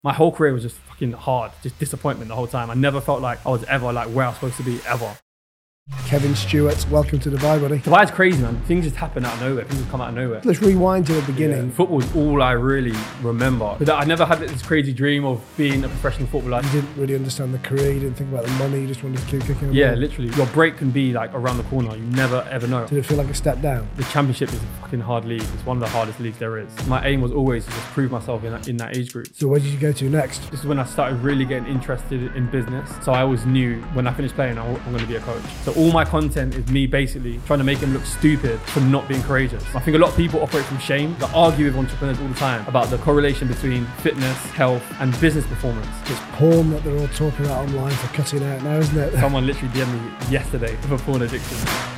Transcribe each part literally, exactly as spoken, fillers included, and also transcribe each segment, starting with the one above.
My whole career was just fucking hard, just disappointment the whole time. I never felt like I was ever like where I was supposed to be, ever. Kevin Stewart, welcome to Dubai, buddy. Dubai's crazy, man. Things just happen out of nowhere. Things just come out of nowhere. Let's rewind to the beginning. Yeah, football is all I really remember. But I never had this crazy dream of being a professional footballer. You didn't really understand the career, you didn't think about the money, you just wanted to keep kicking. Yeah, literally. Your break can be like around the corner. You never ever know. Did it feel like a step down? The Championship is a fucking hard league. It's one of the hardest leagues there is. My aim was always to just prove myself in that, in that age group. So where did you go to next? This is when I started really getting interested in business. So I always knew when I finished playing, I'm going to be a coach. So all my content is me basically trying to make them look stupid for not being courageous. I think a lot of people operate from shame. They argue with entrepreneurs all the time about the correlation between fitness, health, and business performance. It's porn that they're all talking about online for cutting out now, isn't it? Someone literally D M'd me yesterday with a porn addiction.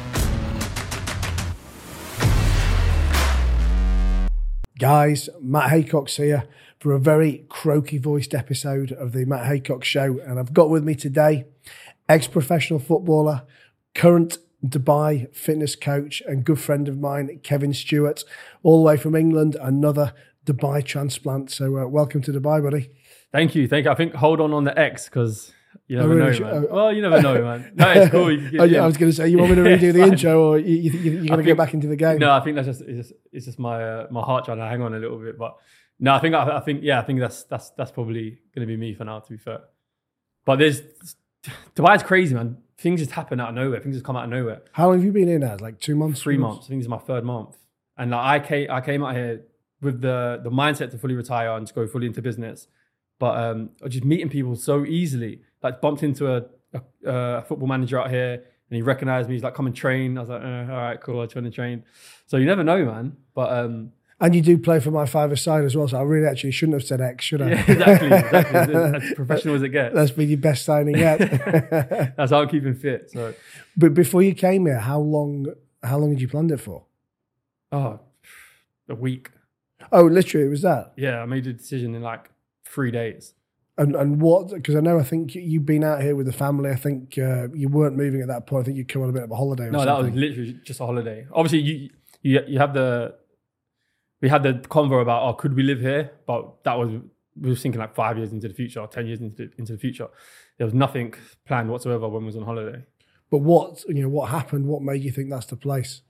Guys, Matt Haycock's here for a very croaky-voiced episode of the Matt Haycock Show, and I've got with me today ex-professional footballer, current Dubai fitness coach and good friend of mine, Kevin Stewart, all the way from England, another Dubai transplant. So uh, welcome to Dubai, buddy. Thank you, thank you. I think hold on on the X because you never oh, really? know, man. Oh. Well, you never know, man. No, it's cool. You, oh, yeah, I was going to say, you want me to redo the fine. intro, or you, you, you're going to get back into the game? No, I think that's just it's just, it's just my uh, my heart trying to hang on a little bit. But no, I think I, I think yeah, I think that's that's that's probably going to be me for now. To be fair, but there's Dubai's crazy, man. Things just happen out of nowhere. Things just come out of nowhere. How long have you been in now? Like two months? Three months. I think this is my third month. And like I came, I came out here with the the mindset to fully retire and to go fully into business. But um, just meeting people so easily. Like bumped into a, a, a football manager out here, and he recognized me. He's like, "Come and train." I was like, uh, "All right, cool. I'll try and train." So you never know, man. But um, and you do play for my five side as well. So I really actually shouldn't have said X, should I? Yeah, exactly. Exactly. As professional as it gets. That's been your best signing yet. That's how I'm keeping fit. So, but before you came here, how long? How long had you planned it for? Oh, a week. Oh, literally, it was that. Yeah, I made a decision in like three days. And and what? Because I know I think you've been out here with the family. I think uh, you weren't moving at that point. I think you'd come on a bit of a holiday. Or no, something. that was literally just a holiday. Obviously, you you you have the we had the convo about oh, could we live here? But that was we were thinking like five years into the future, or ten years into into the future. There was nothing planned whatsoever when we was on holiday. But what you know, what happened? What made you think that's the place?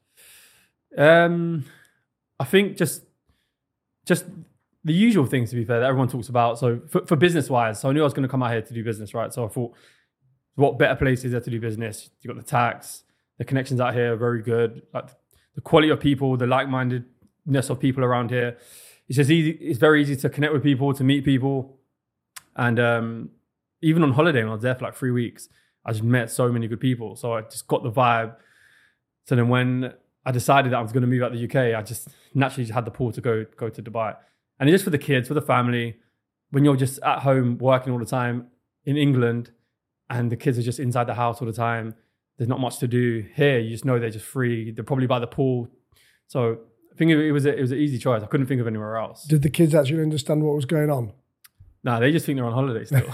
Um, I think just just. The usual things, to be fair, that everyone talks about. So for, for business-wise, so I knew I was going to come out here to do business, right? So I thought, what better place is there to do business? You got the tax, the connections out here are very good. Like the quality of people, the like-mindedness of people around here. It's just easy. It's very easy to connect with people, to meet people. And um, even on holiday, when I was there for like three weeks, I just met so many good people. So I just got the vibe. So then when I decided that I was going to move out to the U K, I just naturally just had the pull to go go to Dubai. And it's just for the kids, for the family. When you're just at home working all the time in England and the kids are just inside the house all the time, there's not much to do. Here, you just know they're just free. They're probably by the pool. So I think it was a, it was an easy choice. I couldn't think of anywhere else. Did the kids actually understand what was going on? No, they just think they're on holiday still.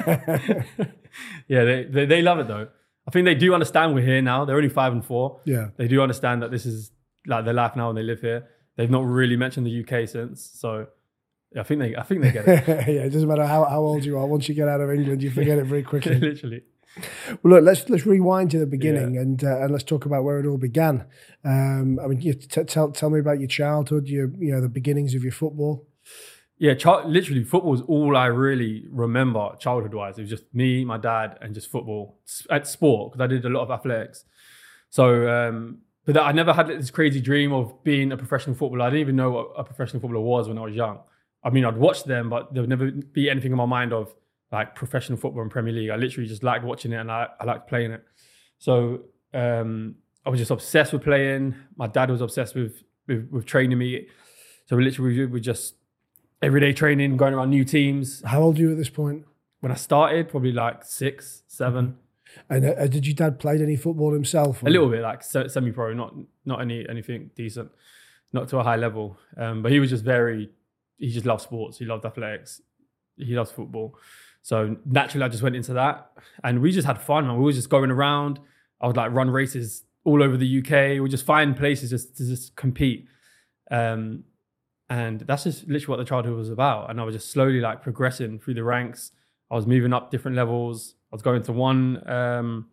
Yeah, they, they they love it though. I think they do understand we're here now. They're only five and four. Yeah. They do understand that this is like their life now and they live here. They've not really mentioned the U K since, so yeah, I think they, I think they get it. Yeah, it doesn't matter how, how old you are. Once you get out of England, you forget it very quickly. Literally. Well, look, let's let's rewind to the beginning, Yeah. and uh, and let's talk about where it all began. Um, I mean, you t- tell tell me about your childhood, your you know the beginnings of your football. Yeah, ch- literally, football was all I really remember childhood-wise. It was just me, my dad, and just football at sport because I did a lot of athletics. So. Um, But I never had this crazy dream of being a professional footballer. I didn't even know what a professional footballer was when I was young. I mean, I'd watch them, but there would never be anything in my mind of like professional football in Premier League. I literally just liked watching it and I, I liked playing it. So um, I was just obsessed with playing. My dad was obsessed with with, with training me. So we literally we just everyday training, going around new teams. How old are you at this point? When I started, probably like six, seven. Mm-hmm. And uh, did your dad play any football himself? Or? A little bit, like semi-pro, not not any anything decent, not to a high level. Um, but he was just very, he just loved sports. He loved athletics. He loves football. So naturally, I just went into that, and we just had fun. Man. We were just going around. I would like run races all over the U K. We just find places just to just compete. Um, And that's just literally what the childhood was about. And I was just slowly like progressing through the ranks. I was moving up different levels. I was going to one um,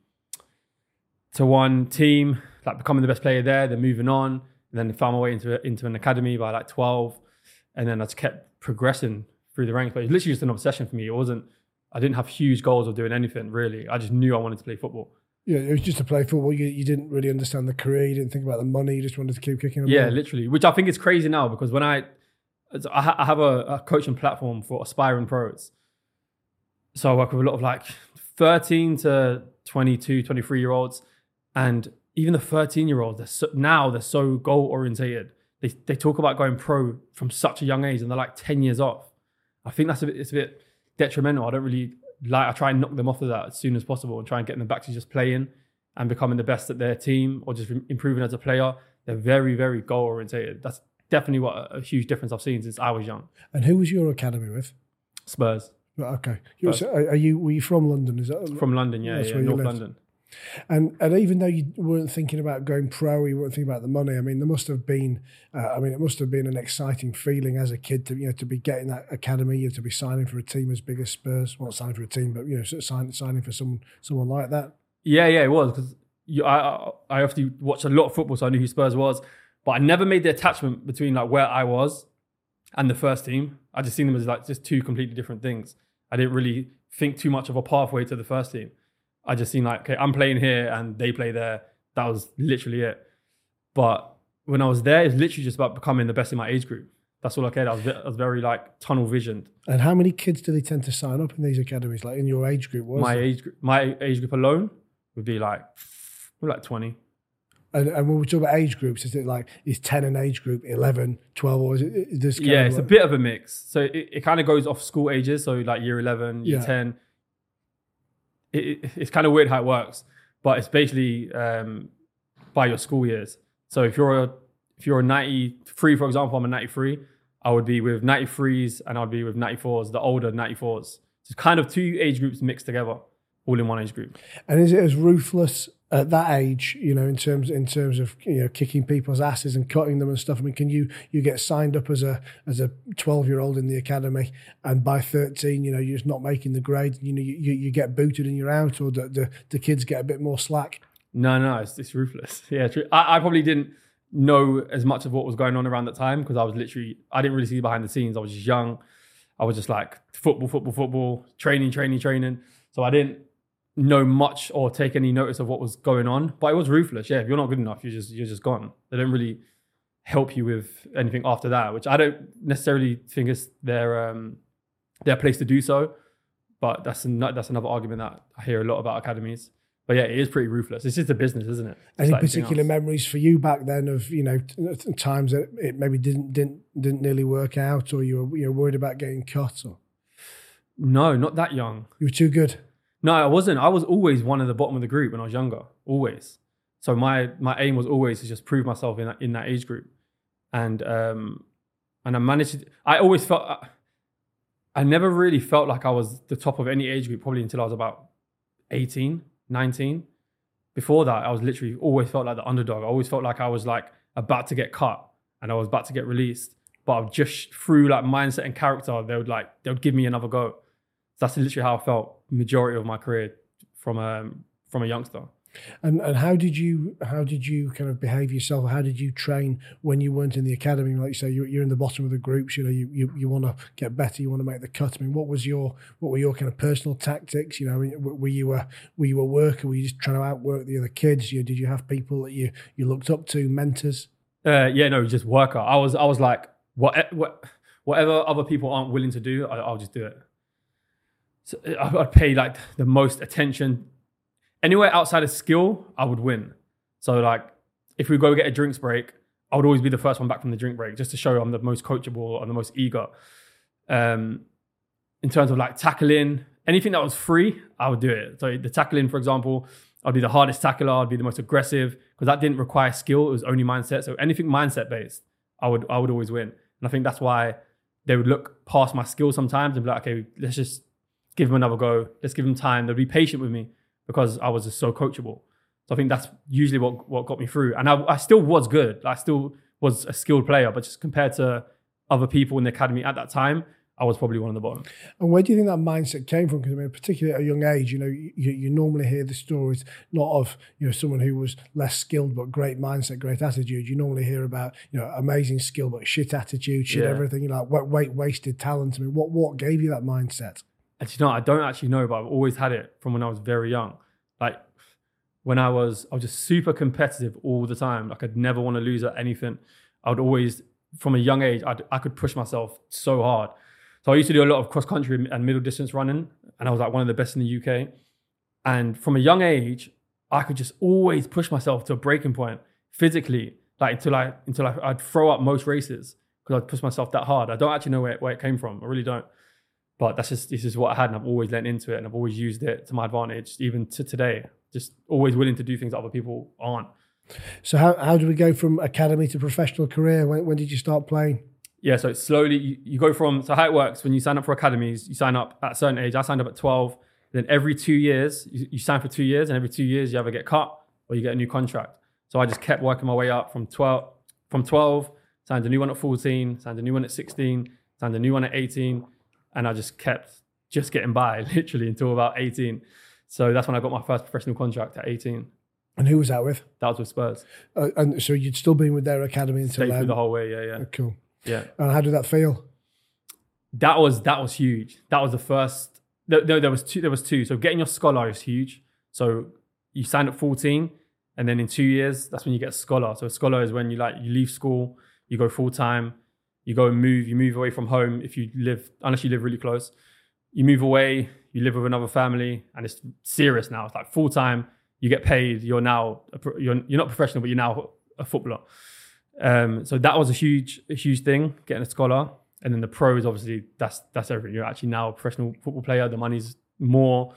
to one team, like becoming the best player there, then moving on, and then found my way into into an academy by like twelve. And then I just kept progressing through the ranks. But it was literally just an obsession for me. It wasn't, I didn't have huge goals of doing anything really. I just knew I wanted to play football. Yeah, it was just to play football. You, you didn't really understand the career. You didn't think about the money. You just wanted to keep kicking. Yeah, literally. Which I think is crazy now because when I, I, ha- I have a, a coaching platform for aspiring pros. So I work with a lot of like thirteen to twenty-two, twenty-three year olds. And even the thirteen year olds, they're so, now they're so goal orientated. They they talk about going pro from such a young age and they're like ten years off. I think that's a bit, it's a bit detrimental. I don't really like, I try and knock them off of that as soon as possible and try and get them back to just playing and becoming the best at their team or just improving as a player. They're very, very goal orientated. That's definitely what a, a huge difference I've seen since I was young. And who was your academy with? Spurs. Right, okay. You're, so are you, were you from London? Is that from London? Yeah, yeah, North London. And and even though you weren't thinking about going pro, you weren't thinking about the money. I mean, there must have been. Uh, I mean, it must have been an exciting feeling as a kid to you know to be getting that academy, you know, to be signing for a team as big as Spurs. Well, not signing for a team, but you know, sort of sign, signing for someone someone like that. Yeah, yeah, it was because I I obviously watched a lot of football, so I knew who Spurs was, but I never made the attachment between like where I was and the first team. I just seen them as like just two completely different things. I didn't really think too much of a pathway to the first team. I just seen like, okay, I'm playing here and they play there. That was literally it. But when I was there, it was literally just about becoming the best in my age group. That's all I cared. I was, I was very like tunnel visioned. And how many kids do they tend to sign up in these academies? Like in your age group? What my it? age group, my age group alone would be like, like twenty. And, and when we talk about age groups, is it like, is ten an age group, eleven, twelve, or is it is this kind yeah, of it's like, a bit of a mix. So it, it kind of goes off school ages. So like year eleven, year Yeah. ten. It, it, it's kind of weird how it works, but it's basically um, by your school years. So if you're a if you're a ninety-three, for example, I'm a ninety-three, I would be with ninety-threes and I'd be with ninety-fours, the older ninety-fours. So it's kind of two age groups mixed together, all in one age group. And is it as ruthless at that age, you know, in terms in terms of you know kicking people's asses and cutting them and stuff? I mean, can you you get signed up as a as a twelve year old in the academy, and by thirteen, you know, you're just not making the grade, you know, you, you, you get booted and you're out, or the, the the kids get a bit more slack? No, no, it's, it's ruthless. Yeah, true. I, I probably didn't know as much of what was going on around that time because I was literally, I didn't really see behind the scenes. I was just young. I was just like football, football, football, training, training, training. So I didn't know much or take any notice of what was going on, but it was ruthless. Yeah, if you're not good enough, you're just you're just gone. They don't really help you with anything after that, which I don't necessarily think is their um, their place to do so. But that's an, that's another argument that I hear a lot about academies. But yeah, it is pretty ruthless. It's just a business, isn't it? Just Any like particular memories for you back then of you know t- times that it maybe didn't didn't didn't nearly work out, or you were you were worried about getting cut, or No, not that young. you were too good? No, I wasn't. I was always one at the bottom of the group when I was younger, always. So my my aim was always to just prove myself in that, in that age group, and um, and I managed to. I always felt. I never really felt like I was the top of any age group, probably until I was about eighteen, nineteen. Before that, I was literally always felt like the underdog. I always felt like I was like about to get cut and I was about to get released. But I've just through like mindset and character, they would like they would give me another go. That's literally how I felt majority of my career from a from a youngster. And and how did you how did you kind of behave yourself? How did you train when you weren't in the academy? Like you say, you're, you're in the bottom of the groups. You know, you you, you want to get better. You want to make the cut. I mean, what was your what were your kind of personal tactics? You know, were you a were you a worker? Were you just trying to outwork the other kids? You know, did you have people that you you looked up to, mentors? Uh, yeah, no, just worker. I was I was like what what whatever other people aren't willing to do, I, I'll just do it. So I'd pay like the most attention. Anywhere outside of skill, I would win. So like, if we go get a drinks break, I would always be the first one back from the drink break, just to show I'm the most coachable, I'm the most eager. Um, in terms of like tackling, anything that was free, I would do it. So the tackling, for example, I'd be the hardest tackler, I'd be the most aggressive, because that didn't require skill, it was only mindset. So anything mindset based, I would I would always win. And I think that's why they would look past my skill sometimes and be like, okay, let's just give him another go. Let's give him time. They'll be patient with me, because I was just so coachable. So I think that's usually what, what got me through. And I, I still was good. I still was a skilled player, but just compared to other people in the academy at that time, I was probably one of the bottom. And where do you think that mindset came from? Because I mean, particularly at a young age, you know, you, you normally hear the stories not of, you know, someone who was less skilled but great mindset, great attitude. You normally hear about, you know, amazing skill but shit attitude, shit Yeah. everything. You know, like weight wasted talent. I mean, what what gave you that mindset? And you know, I don't actually know, but I've always had it from when I was very young. Like when I was, I was just super competitive all the time. Like I'd never want to lose at anything. I would always, from a young age, I'd, I could push myself so hard. So I used to do a lot of cross country and middle distance running, and I was like one of the best in the U K. And from a young age, I could just always push myself to a breaking point physically, like until I until I, I'd throw up most races because I'd push myself that hard. I don't actually know where, where it came from. I really don't. But that's just this is what I had, and I've always leaned into it, and I've always used it to my advantage, even to today. Just always willing to do things that other people aren't. So how how do we go from academy to professional career? When when did you start playing? Yeah, so it's slowly, you, you go from, so how it works, when you sign up for academies, you sign up at a certain age. I signed up at twelve. Then every two years, you, you sign for two years, and every two years you either get cut or you get a new contract. So I just kept working my way up from twelve, from twelve, signed a new one at fourteen, signed a new one at sixteen, signed a new one at eighteen, and I just kept just getting by, literally, until about eighteen. So that's when I got my first professional contract at eighteen. And who was that with? That was with Spurs. Uh, and so you'd still been with their academy until Stayed then? through the whole way, yeah, yeah. Oh, cool. Yeah. And how did that feel? That was that was huge. That was the first. No, no, there was two. There was two. So getting your scholar is huge. So you sign at fourteen, and then in two years, that's when you get a scholar. So a scholar is when you like you leave school, you go full time, you go and move. You move away from home if you live, unless you live really close. You move away. You live with another family, and it's serious now. It's like full time. You get paid. You're now a, pro- you're you're not professional, but you're now a footballer. Um, so that was a huge, a huge thing, getting a scholar. And then the pros, obviously, that's that's everything. You're actually now a professional football player. The money's more,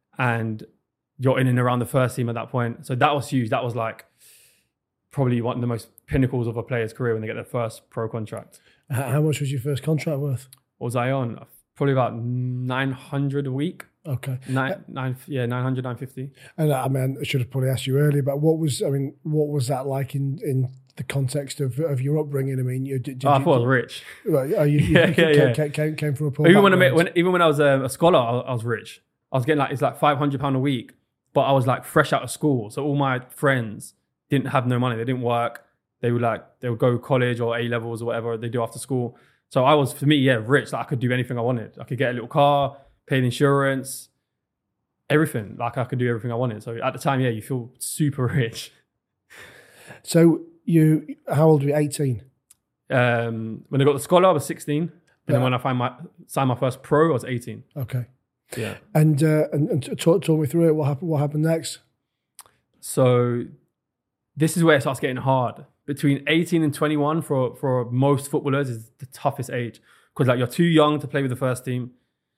and you're in and around the first team at that point. So that was huge. That was like probably one of the most pinnacles of a player's career when they get their first pro contract. How much was your first contract worth? What was I on? Probably about nine hundred a week. Okay. Nine, nine, yeah, nine hundred, nine fifty. And I mean, I should have probably asked you earlier, but what was, I mean, what was that like in, in the context of, of your upbringing? I mean, you did, did Oh, I you, thought I was rich. Right, oh, you, Yeah, you yeah, came, yeah. Came, came, came from a poor Even when, I background. met, when even when I was a, a scholar, I, I was rich. I was getting like it's like five hundred pound a week, but I was like fresh out of school, so all my friends didn't have no money. They didn't work. They would like they would go to college or A levels or whatever they do after school. So I was, for me, yeah, rich. Like I could do anything I wanted. I could get a little car, pay the insurance, everything. Like I could do everything I wanted. So at the time, yeah, you feel super rich. So you, how old were you? eighteen? Um, when I got the scholar, I was sixteen, and Yeah. then when I find my signed my first pro, I was eighteen. Okay. Yeah. And uh, and, and talk, talk me through it. What happened? What happened next? So this is where it starts getting hard. Between eighteen and twenty-one for, for most footballers is the toughest age because like you're too young to play with the first team.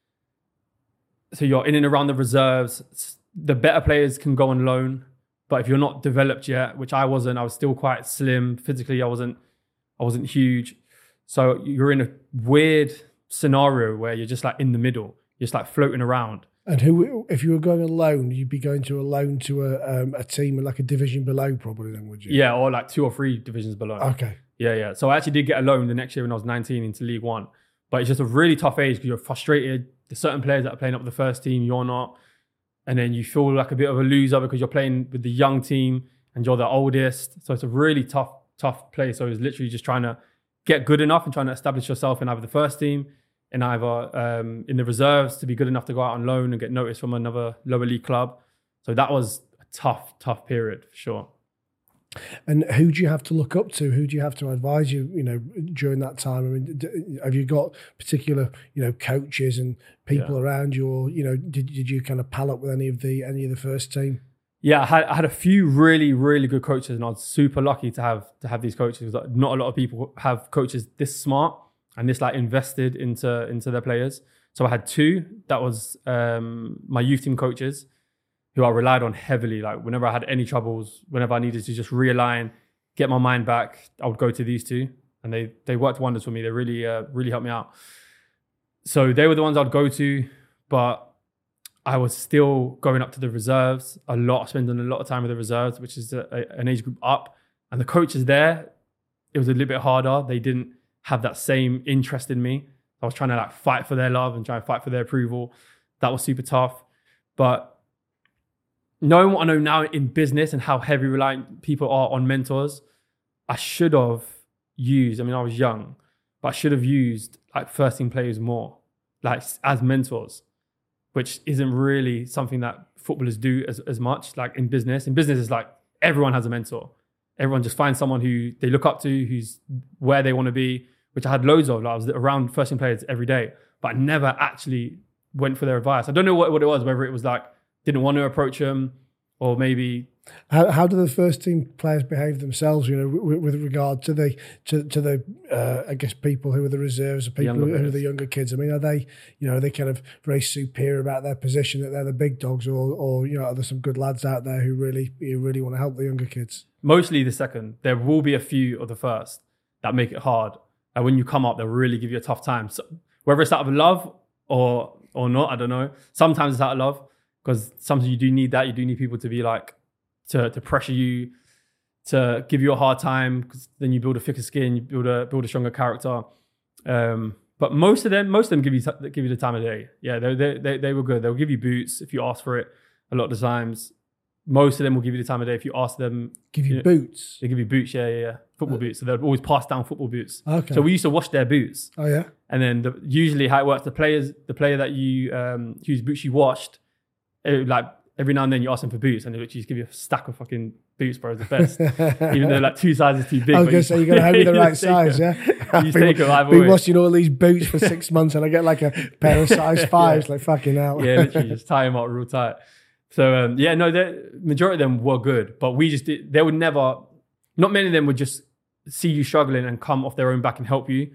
So you're in and around the reserves. The better players can go on loan, but if you're not developed yet, which I wasn't, I was still quite slim physically. I wasn't, I wasn't huge. So you're in a weird scenario where you're just like in the middle, you're just like floating around. And who, if you were going on loan, you'd be going to a loan to a um, a team in like a division below, probably then, would you? Yeah, or like two or three divisions below. Okay. Yeah, yeah. So I actually did get a loan the next year when I was nineteen into League One. But it's just a really tough age because you're frustrated. There's certain players that are playing up the first team, you're not. And then you feel like a bit of a loser because you're playing with the young team and you're the oldest. So it's a really tough, tough play. So it's literally just trying to get good enough and trying to establish yourself in either the first team, in either um, in the reserves to be good enough to go out on loan and get noticed from another lower league club. So that was a tough, tough period for sure. And who do you have to look up to? Who do you have to advise you, you know, during that time? I mean, d- have you got particular, you know, coaches and people Yeah. around you, or, you know, did, did you kind of pal up with any of the any of the first team? Yeah, I had, I had a few really, really good coaches, and I was super lucky to have to have these coaches. Not a lot of people have coaches this smart and this like invested into into their players. So I had two. That was um, my youth team coaches, who I relied on heavily. Like whenever I had any troubles, whenever I needed to just realign, get my mind back, I would go to these two, and they they worked wonders for me. They really uh, really helped me out. So they were the ones I'd go to, but I was still going up to the reserves a lot, spending a lot of time with the reserves, which is a, a, an age group up. And the coaches there, it was a little bit harder. They didn't have that same interest in me. I was trying to like fight for their love and try and fight for their approval. That was super tough. But knowing what I know now in business and how heavy reliant people are on mentors, I should have used, I mean, I was young, but I should have used like first team players more, like as mentors, which isn't really something that footballers do as, as much. Like in business, in business, it's like everyone has a mentor. Everyone just finds someone who they look up to, who's where they want to be, which I had loads of. Like I was around first team players every day, but I never actually went for their advice. I don't know what, what it was, whether it was like, didn't want to approach them, or maybe. How how do the first team players behave themselves? You know, with, with regard to the to to the uh, I guess people who are the reserves, or people who are the younger kids. I mean, are they you know are they kind of very superior about their position, that they're the big dogs, or or you know are there some good lads out there who really who really want to help the younger kids? Mostly the second. There will be a few of the first that make it hard, and when you come up, they'll really give you a tough time. So whether it's out of love or or not, I don't know. Sometimes it's out of love. Because sometimes you do need that. You do need people to be like, to to pressure you, to give you a hard time. Because then you build a thicker skin, you build a build a stronger character. Um, but most of them, most of them give you t- give you the time of day. Yeah, they they they they were good. They'll give you boots if you ask for it. A lot of the times, most of them will give you the time of day if you ask them. Give you, you know, boots. They give you boots. Yeah, yeah, yeah. Football uh, boots. So they'll always pass down football boots. Okay. So we used to wash their boots. Oh yeah. And then the, usually how it works, the players, the player that you um, whose boots you washed. It, like every now and then you ask them for boots and they literally just give you a stack of fucking boots, bro. It's the best. Even though like two sizes too big. I was going to say, you got to have me the right size, them. yeah? You just take them. I've been washing all these boots for six months and I get like a pair of size fives, yeah. Like fucking hell. Yeah, literally just tie them up real tight. So um, yeah, no, the majority of them were good, but we just did, they would never, not many of them would just see you struggling and come off their own back and help you.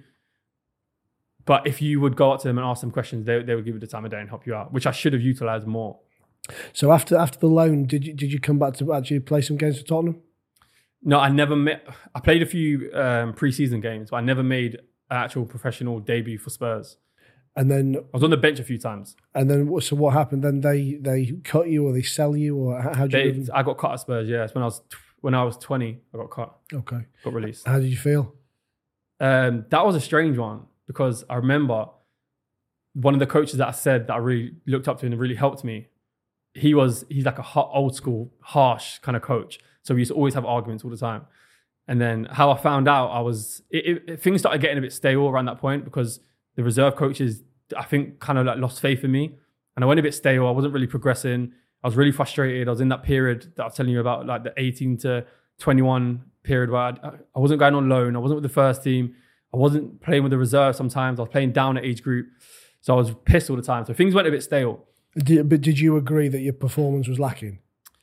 But if you would go up to them and ask them questions, they, they would give you the time of day and help you out, which I should have utilized more. So after after the loan, did you did you come back to actually play some games for Tottenham? No, I never met. I played a few um, pre-season games, but I never made an actual professional debut for Spurs. And then I was on the bench a few times. And then so what happened? Then they they cut you or they sell you, or how did you? I got cut at Spurs. Yeah, it's when I was when I was twenty. I got cut. Okay, got released. How did you feel? Um, that was a strange one because I remember one of the coaches that I said that I really looked up to and really helped me. He was, he's like a hot, old school, harsh kind of coach. So we used to always have arguments all the time. And then how I found out, I was, it, it, things started getting a bit stale around that point because the reserve coaches, I think, kind of like lost faith in me. And I went a bit stale. I wasn't really progressing. I was really frustrated. I was in that period that I was telling you about, like the eighteen to twenty-one period where I, I wasn't going on loan. I wasn't with the first team. I wasn't playing with the reserve sometimes. I was playing down at age group. So I was pissed all the time. So things went a bit stale. Did, but did you agree that your performance was lacking?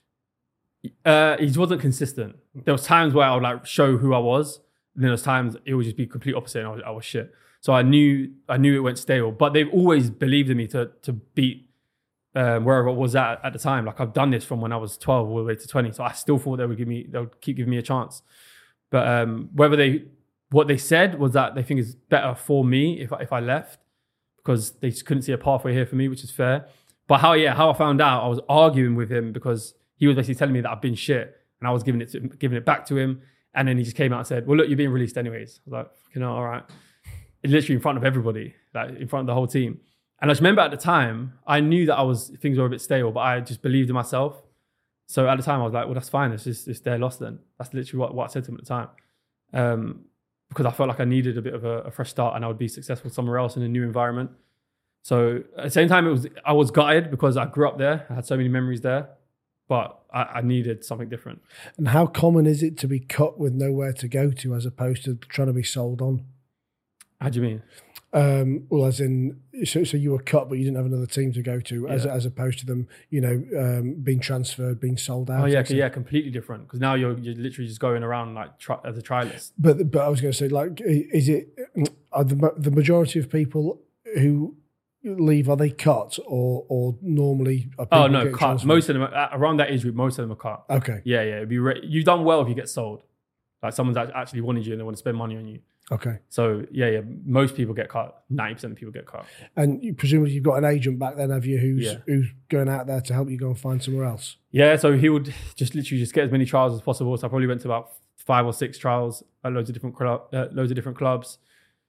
Uh, he wasn't consistent. There was times where I would like show who I was, and then there was times it would just be complete opposite, and I was, I was shit. So I knew I knew it went stale. But they've always believed in me to to beat um, wherever I was at at the time. Like I've done this from when I was twelve all the way to twenty. So I still thought they would give me, they would keep giving me a chance. But um, whether they, what they said was that they think it's better for me if if I left because they just couldn't see a pathway here for me, which is fair. But how, yeah, how I found out, I was arguing with him because he was basically telling me that I've been shit and I was giving it to, giving it back to him. And then he just came out and said, well, look, you're being released anyways. I was like, you know, all right. Literally in front of everybody, like in front of the whole team. And I just remember at the time, I knew that I was, things were a bit stale, but I just believed in myself. So at the time I was like, well, that's fine. It's just, it's their loss then. That's literally what, what I said to him at the time. Um, because I felt like I needed a bit of a, a fresh start and I would be successful somewhere else in a new environment. So at the same time, it was I was gutted because I grew up there. I had so many memories there, but I, I needed something different. And how common is it to be cut with nowhere to go to as opposed to trying to be sold on? How do you mean? Um, well, as in, so, so you were cut, but you didn't have another team to go to, as yeah. as opposed to them, you know, um, being transferred, being sold out. Oh yeah, yeah, completely different. Because now you're you're literally just going around like tri- as a trialist. But but I was going to say, like, is it are the the majority of people who leave, are they cut or or normally are people oh no cut transferred? Most of them are, around that age group, most of them are cut. Okay. Yeah, yeah, it'd be re- you've done well if you get sold, like someone's actually wanted you and they want to spend money on you. Okay. So yeah, yeah, most people get cut. ninety percent of people get cut. And you, presumably you've got an agent back then, have you, who's yeah. who's going out there to help you go and find somewhere else? Yeah, so he would just literally just get as many trials as possible. So I probably went to about five or six trials at loads of different club, uh, loads of different clubs.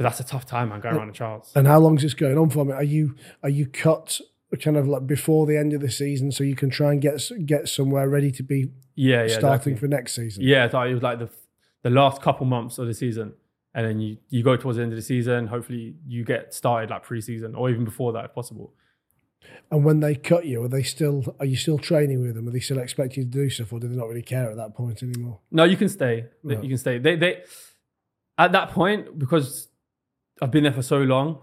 But that's a tough time, man, going around the trials. And how long is this going on for? I mean, are you are you cut kind of like before the end of the season so you can try and get get somewhere ready to be yeah, yeah, starting exactly. for next season? Yeah, so it was like the the last couple months of the season. And then you, you go towards the end of the season. Hopefully you get started like pre-season or even before that if possible. And when they cut you, are they still are you still training with them? Are they still expecting you to do stuff, or do they not really care at that point anymore? No, you can stay. Right. You can stay. They they at that point, because I've been there for so long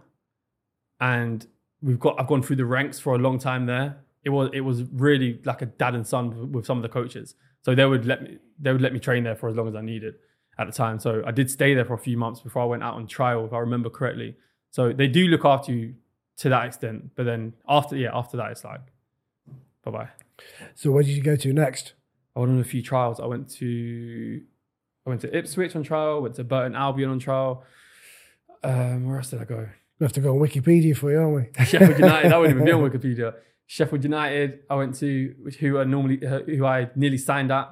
and we've got I've gone through the ranks for a long time there. It was it was really like a dad and son with some of the coaches. So they would let me they would let me train there for as long as I needed at the time. So I did stay there for a few months before I went out on trial, if I remember correctly. So they do look after you to that extent. But then after, yeah, after that, it's like, bye-bye. So where did you go to next? I went on a few trials. I went to, I went to Ipswich on trial, went to Burton Albion on trial. Um, where else did I go? We have to go on Wikipedia for you, aren't we? Sheffield United, that wouldn't even be on Wikipedia. Sheffield United, I went to, which who are normally, uh, who I nearly signed at.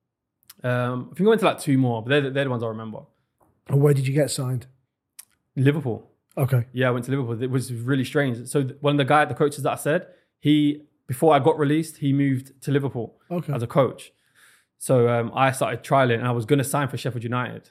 Um, I think I went to like two more, but they're, they're the ones I remember. And where did you get signed? Liverpool. Okay. Yeah, I went to Liverpool. It was really strange. So th- one of the guy, the coaches that I said, he, before I got released, he moved to Liverpool Okay. as a coach. So um, I started trialing and I was going to sign for Sheffield United.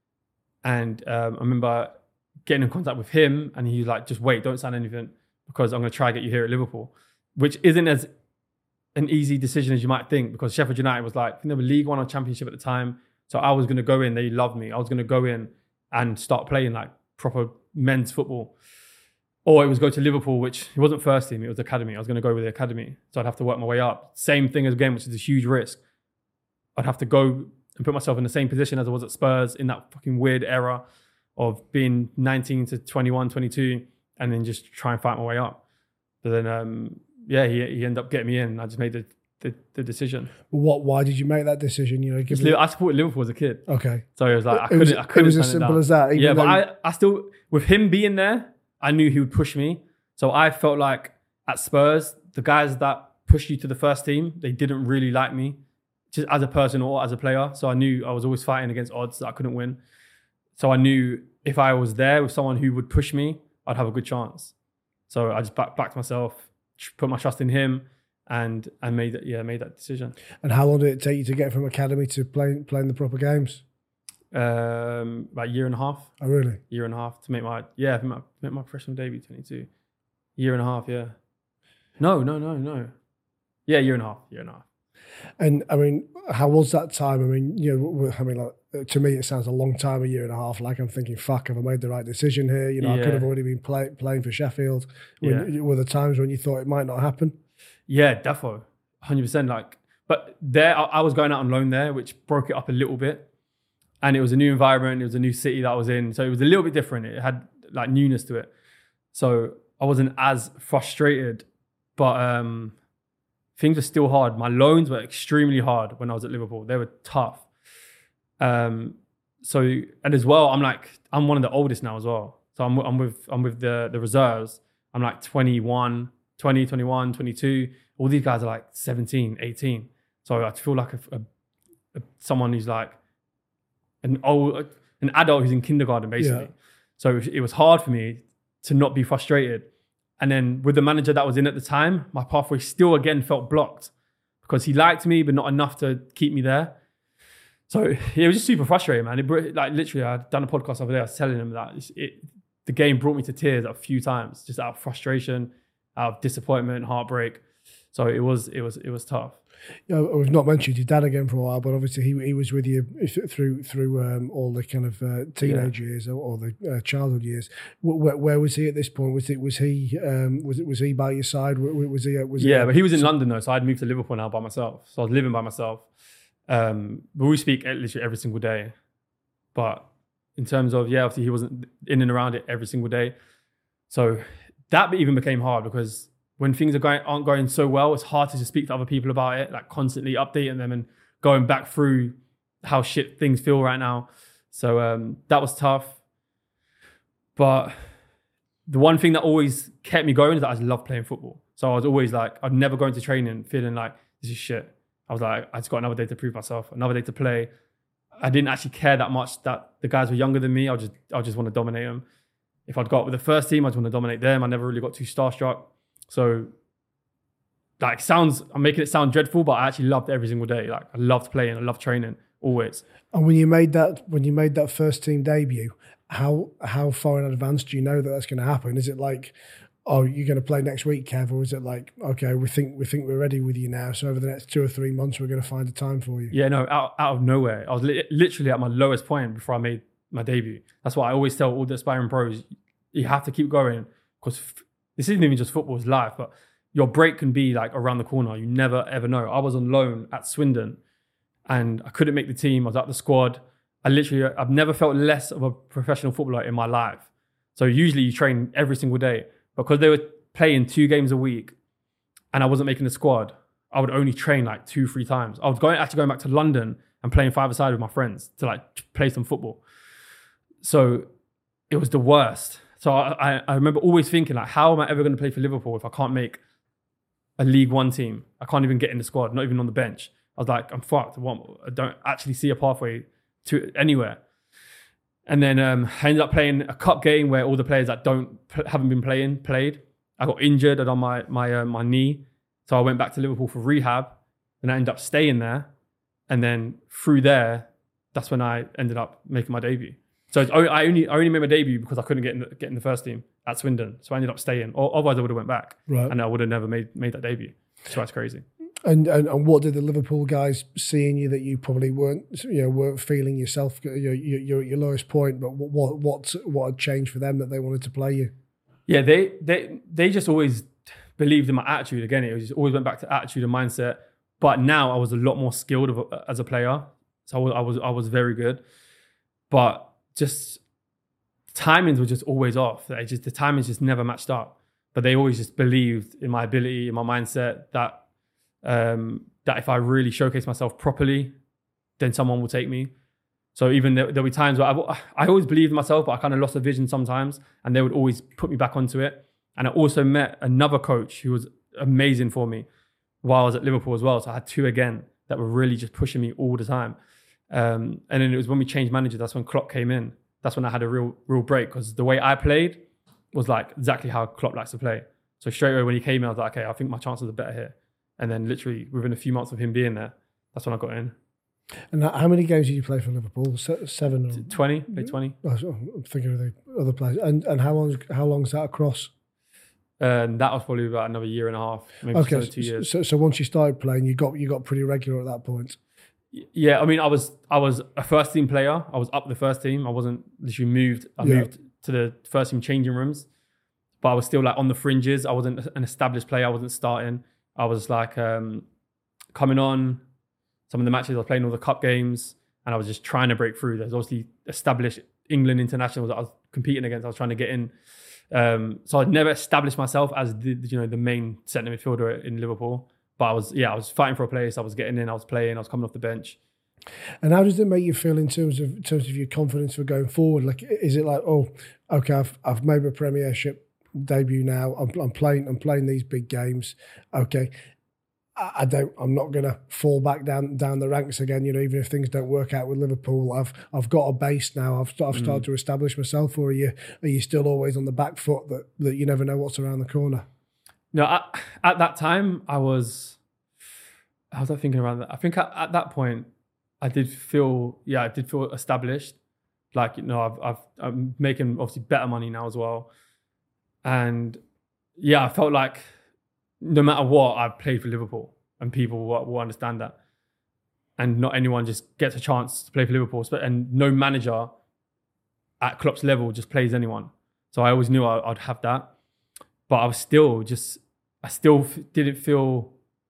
And um, I remember getting in contact with him and he was like, just wait, don't sign anything because I'm going to try and get you here at Liverpool, which isn't as an easy decision as you might think, because Sheffield United was like, I think they were League One or Championship at the time. So I was going to go in, they loved me. I was going to go in and start playing like proper men's football. Or it was go to Liverpool, which it wasn't first team, it was academy. I was going to go with the academy. So I'd have to work my way up. Same thing as again, which is a huge risk. I'd have to go and put myself in the same position as I was at Spurs in that fucking weird era of being nineteen to twenty-one, twenty-two, and then just try and fight my way up. But then, um, yeah, he, he ended up getting me in. And I just made the, the, the decision. What? Why did you make that decision? You know, give Li- I supported Liverpool as a kid. Okay. So it was like, I It couldn't, was, I couldn't it was turn as simple down. as that. even Yeah, but though- I, I still, with him being there, I knew he would push me. So I felt like at Spurs, the guys that pushed you to the first team, they didn't really like me, just as a person or as a player. So I knew I was always fighting against odds that I couldn't win. So I knew if I was there with someone who would push me, I'd have a good chance. So I just back, backed myself, put my trust in him, and and made that, yeah, made that decision. And how long did it take you to get from academy to playing playing the proper games? Um, about a year and a half. Oh, really? Year and a half to make my yeah, make my, make my professional debut, twenty-two. Year and a half, yeah. No, no, no, no. Yeah, year and a half, year and a half. And I mean, how was that time? I mean, you know, I mean, like, to me, it sounds a long time, a year and a half. Like I'm thinking, fuck, have I made the right decision here? You know, I Yeah. could have already been play, playing for Sheffield. When, Yeah. Were there times when you thought it might not happen? Yeah, defo, one hundred percent. Like, but there, I, I was going out on loan there, which broke it up a little bit. And it was a new environment. It was a new city that I was in. So it was a little bit different. It had like newness to it. So I wasn't as frustrated, but um, things were still hard. My loans were extremely hard when I was at Liverpool. They were tough. Um, so, and as well, I'm like, I'm one of the oldest now as well. So I'm, I'm with, I'm with the, the reserves. I'm like twenty-one, twenty, twenty-one, twenty-two. All these guys are like seventeen, eighteen. So I feel like a, a, a, someone who's like an old, an adult who's in kindergarten, basically. Yeah. So it was hard for me to not be frustrated. And then with the manager that was in at the time, my pathway still again felt blocked because he liked me, but not enough to keep me there. So it was just super frustrating, man. It, br- like literally, I'd done a podcast over there. I was telling him that it, it, the game brought me to tears a few times, just out of frustration, out of disappointment, heartbreak. So it was, it was, it was tough. You know, we've not mentioned your dad again for a while, but obviously he he was with you through through um, all the kind of uh, teenage Yeah. years or, or the uh, childhood years. Where, where was he at this point? Was it was he um, was it was he by your side? Was he? Was he Yeah, but he was in London though, so I'd moved to Liverpool now by myself. So I was living by myself. Um, but we speak literally every single day. But in terms of, yeah, obviously he wasn't in and around it every single day. So that even became hard because when things are going aren't going so well, it's hard to just speak to other people about it, like constantly updating them and going back through how shit things feel right now. So um, that was tough. But the one thing that always kept me going is that I just love playing football. So I was always like, I'd never go into training feeling like this is shit. I was like, I just got another day to prove myself, another day to play. I didn't actually care that much that the guys were younger than me. I just, I just want to dominate them. If I'd got with the first team, I just want to dominate them. I never really got too starstruck. So, like, sounds, I'm making it sound dreadful, but I actually loved every single day. Like, I loved playing, I loved training, always. And when you made that, when you made that first team debut, how how far in advance do you know that that's going to happen? Is it like, oh, you're going to play next week, Kev, or is it like, okay, we think we think we're ready with you now, so over the next two or three months we're going to find a time for you? Yeah, no, out, out of nowhere. I was li- literally at my lowest point before I made my debut. That's why I always tell all the aspiring pros, you have to keep going, because f- this isn't even just football, it's life, but your break can be like around the corner. You never ever know. I was on loan at Swindon and I couldn't make the team. I was out the squad. I literally, I've never felt less of a professional footballer in my life. So usually you train every single day. Because they were playing two games a week and I wasn't making the squad, I would only train like two, three times. I was going actually going back to London and playing five-a-side with my friends to like play some football. So it was the worst. So I, I, I remember always thinking like, how am I ever going to play for Liverpool if I can't make a League One team? I can't even get in the squad, not even on the bench. I was like, I'm fucked. I don't actually see a pathway to anywhere. And then um, I ended up playing a cup game where all the players that don't haven't been playing played. I got injured on my my uh, my knee, so I went back to Liverpool for rehab. And I ended up staying there, and then through there, that's when I ended up making my debut. So it's, I only I only made my debut because I couldn't get in the, get in the first team at Swindon. So I ended up staying, or otherwise I would have went back, right. And I would have never made made that debut. So that's crazy. And, and and what did the Liverpool guys see in you that you probably weren't you know weren't feeling yourself? You're, you're at your lowest point, but what what what had changed for them that they wanted to play you? Yeah, they they they just always believed in my attitude. Again, it was just always went back to attitude and mindset. But now I was a lot more skilled of a, as a player, so I was I was I was very good. But just timings were just always off. They just the timings just never matched up. But they always just believed in my ability, in my mindset that. Um, that if I really showcase myself properly, then someone will take me. So even there, there'll be times where I, I always believed in myself, but I kind of lost a vision sometimes, and they would always put me back onto it. And I also met another coach who was amazing for me while I was at Liverpool as well. So I had two again that were really just pushing me all the time. Um, and then it was when we changed manager, that's when Klopp came in. That's when I had a real, real break, because the way I played was like exactly how Klopp likes to play. So straight away when he came in, I was like, okay, I think my chances are better here. And then literally within a few months of him being there, that's when I got in. And how many games did you play for Liverpool? Seven? Or? twenty, played twenty. I'm thinking of the other players. And and how long how long's that across? And that was probably about another year and a half, maybe okay, two years. So so once you started playing, you got you got pretty regular at that point. Yeah, I mean, I was I was a first team player. I was up the first team. I wasn't literally moved. I yeah. moved to the first team changing rooms, but I was still like on the fringes. I wasn't an established player. I wasn't starting. I was like um, coming on some of the matches. I was playing all the cup games, and I was just trying to break through. There's obviously established England internationals that I was competing against. I was trying to get in. Um, so I'd never established myself as the you know the main centre midfielder in Liverpool. But I was yeah I was fighting for a place. I was getting in. I was playing. I was coming off the bench. And how does it make you feel in terms of in terms of your confidence for going forward? Like, is it like, oh, okay, I've I've made my Premiership debut now. I'm, I'm playing. I'm playing these big games. Okay, I, I don't. I'm not going to fall back down down the ranks again. You know, even if things don't work out with Liverpool, I've I've got a base now. I've I've started mm. to establish myself. Or are you are you still always on the back foot that that you never know what's around the corner? No, at, at that time I was. How was I thinking around that? I think at, at that point I did feel. Yeah, I did feel established. Like you know, I've I've I'm making obviously better money now as well. And yeah, I felt like no matter what, I played for Liverpool, and people will, will understand that. And not anyone just gets a chance to play for Liverpool, and no manager at Klopp's level just plays anyone. So I always knew I, I'd have that, but I was still just, I still f- didn't feel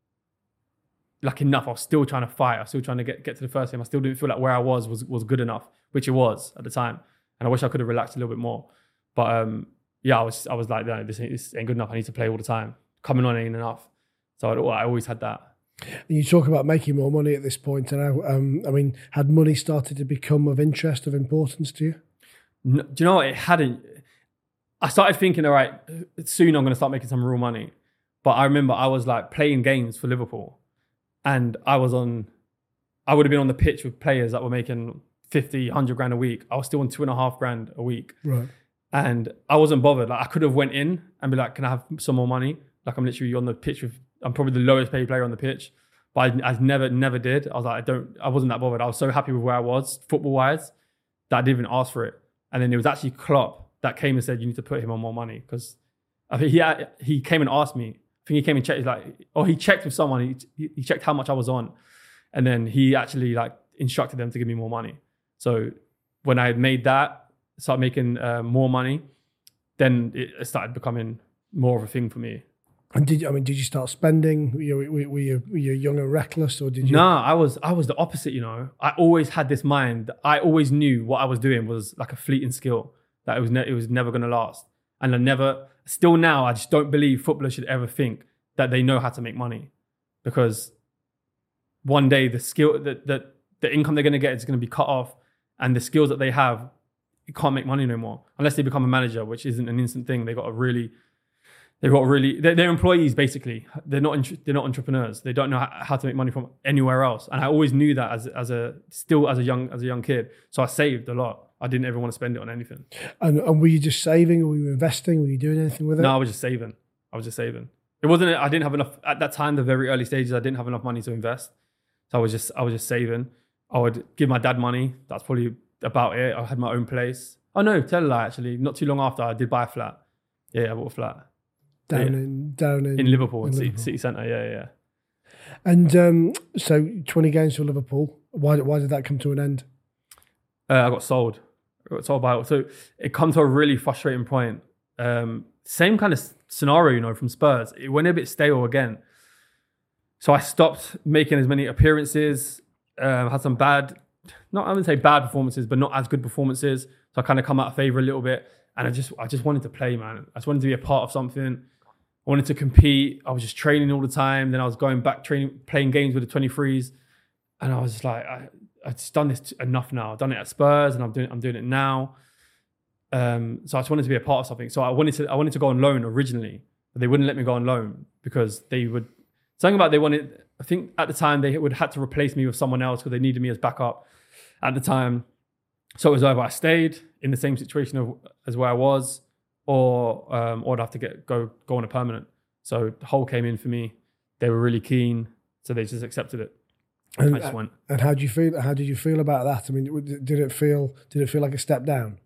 like enough. I was still trying to fight. I was still trying to get, get to the first team. I still didn't feel like where I was was was good enough, which it was at the time. And I wish I could have relaxed a little bit more, but. um Yeah, I was I was like, no, this ain't, this ain't good enough. I need to play all the time. Coming on ain't enough. So I, I always had that. You talk about making more money at this point. And I, um, I mean, had money started to become of interest, of importance to you? No, do you know what? It hadn't. I started thinking, all right, soon I'm going to start making some real money. But I remember I was like playing games for Liverpool. And I was on, I would have been on the pitch with players that were making fifty, one hundred grand a week. I was still on two and a half grand a week. Right. And I wasn't bothered. Like I could have went in and be like, can I have some more money? Like I'm literally on the pitch with, I'm probably the lowest paid player on the pitch. But I, I never, never did. I was like, I don't, I wasn't that bothered. I was so happy with where I was football wise that I didn't even ask for it. And then it was actually Klopp that came and said, you need to put him on more money. Because I think he had, he came and asked me. I think he came and checked, like, or he checked with someone. He, he checked how much I was on. And then he actually like instructed them to give me more money. So when I made that, started making uh, more money, then it started becoming more of a thing for me. And did you, I mean, did you start spending? Were you, were, were you, were you young and reckless, or did you? No, I was I was the opposite, you know. I always had this mind. I always knew what I was doing was like a fleeting skill, that it was ne- it was never going to last. And I never, still now, I just don't believe footballers should ever think that they know how to make money. Because one day the skill, the, the, the income they're going to get is going to be cut off, and the skills that they have, you can't make money no more. Unless they become a manager, which isn't an instant thing. They got to really... They've got really, they're, they're employees basically. They're not, they're not entrepreneurs. They don't know how, how to make money from anywhere else. And I always knew that as, as a, still as a young, as a young kid. So I saved a lot. I didn't ever want to spend it on anything. And, and were you just saving, or were you investing? Were you doing anything with it? No, I was just saving. I was just saving. It wasn't, I didn't have enough, at that time, the very early stages, I didn't have enough money to invest. So I was just, I was just saving. I would give my dad money. That's probably about it. I had my own place. Oh no, tell a lie actually. Not too long after, I did buy a flat. Yeah, I bought a flat. Down yeah. in down in in Liverpool, in City, Liverpool. City Centre. Yeah, yeah. And um, so twenty games for Liverpool. Why why did that come to an end? Uh, I got sold. I got sold by. So it come to a really frustrating point. Um, same kind of scenario, you know, from Spurs. It went a bit stale again. So I stopped making as many appearances. Um, had some bad, not I wouldn't say bad performances, but not as good performances. So I kind of come out of favour a little bit. And I just, I just wanted to play, man. I just wanted to be a part of something. I wanted to compete. I was just training all the time. Then I was going back training, playing games with the twenty-threes, and I was just like, I, I've just done this enough now. I've done it at Spurs, and I'm doing, I'm doing it now. Um, so I just wanted to be a part of something. So I wanted to, I wanted to go on loan originally, but they wouldn't let me go on loan because they would. Something about they wanted. I think at the time they would had to replace me with someone else because they needed me as backup at the time. So it was either I stayed in the same situation of, as where I was, or um, or I'd have to get go go on a permanent. So Hull came in for me. They were really keen, so they just accepted it. And, I just went. And how did you feel? How did you feel about that? I mean, did it feel did it feel like a step down?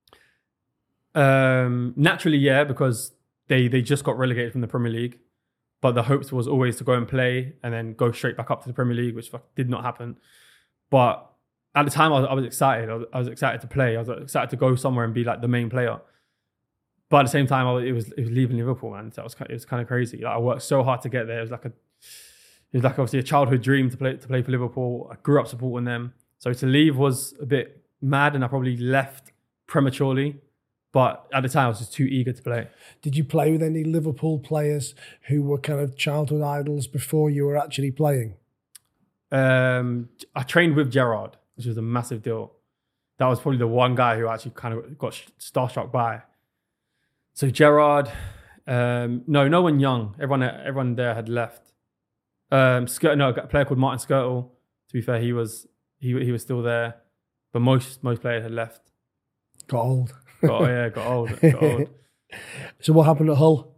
Um, naturally, yeah, because they they just got relegated from the Premier League, but the hopes was always to go and play and then go straight back up to the Premier League, which did not happen. But at the time, I was, I was excited. I was, I was excited to play. I was excited to go somewhere and be like the main player. But at the same time, I was, it was it was leaving Liverpool, man. So it was it was kind of crazy. Like I worked so hard to get there. It was like a it was like obviously a childhood dream to play to play for Liverpool. I grew up supporting them. So to leave was a bit mad, and I probably left prematurely. But at the time, I was just too eager to play. Did you play with any Liverpool players who were kind of childhood idols before you were actually playing? Um, I trained with Gerrard, which was a massive deal. That was probably the one guy who actually kind of got starstruck by. So Gerrard, um, no, no one young. Everyone, everyone there had left. Um, Skir- no, a player called Martin Skirtle. To be fair, he was he he was still there, but most most players had left. Got old. Got, yeah, got old. Got old. So what happened at Hull?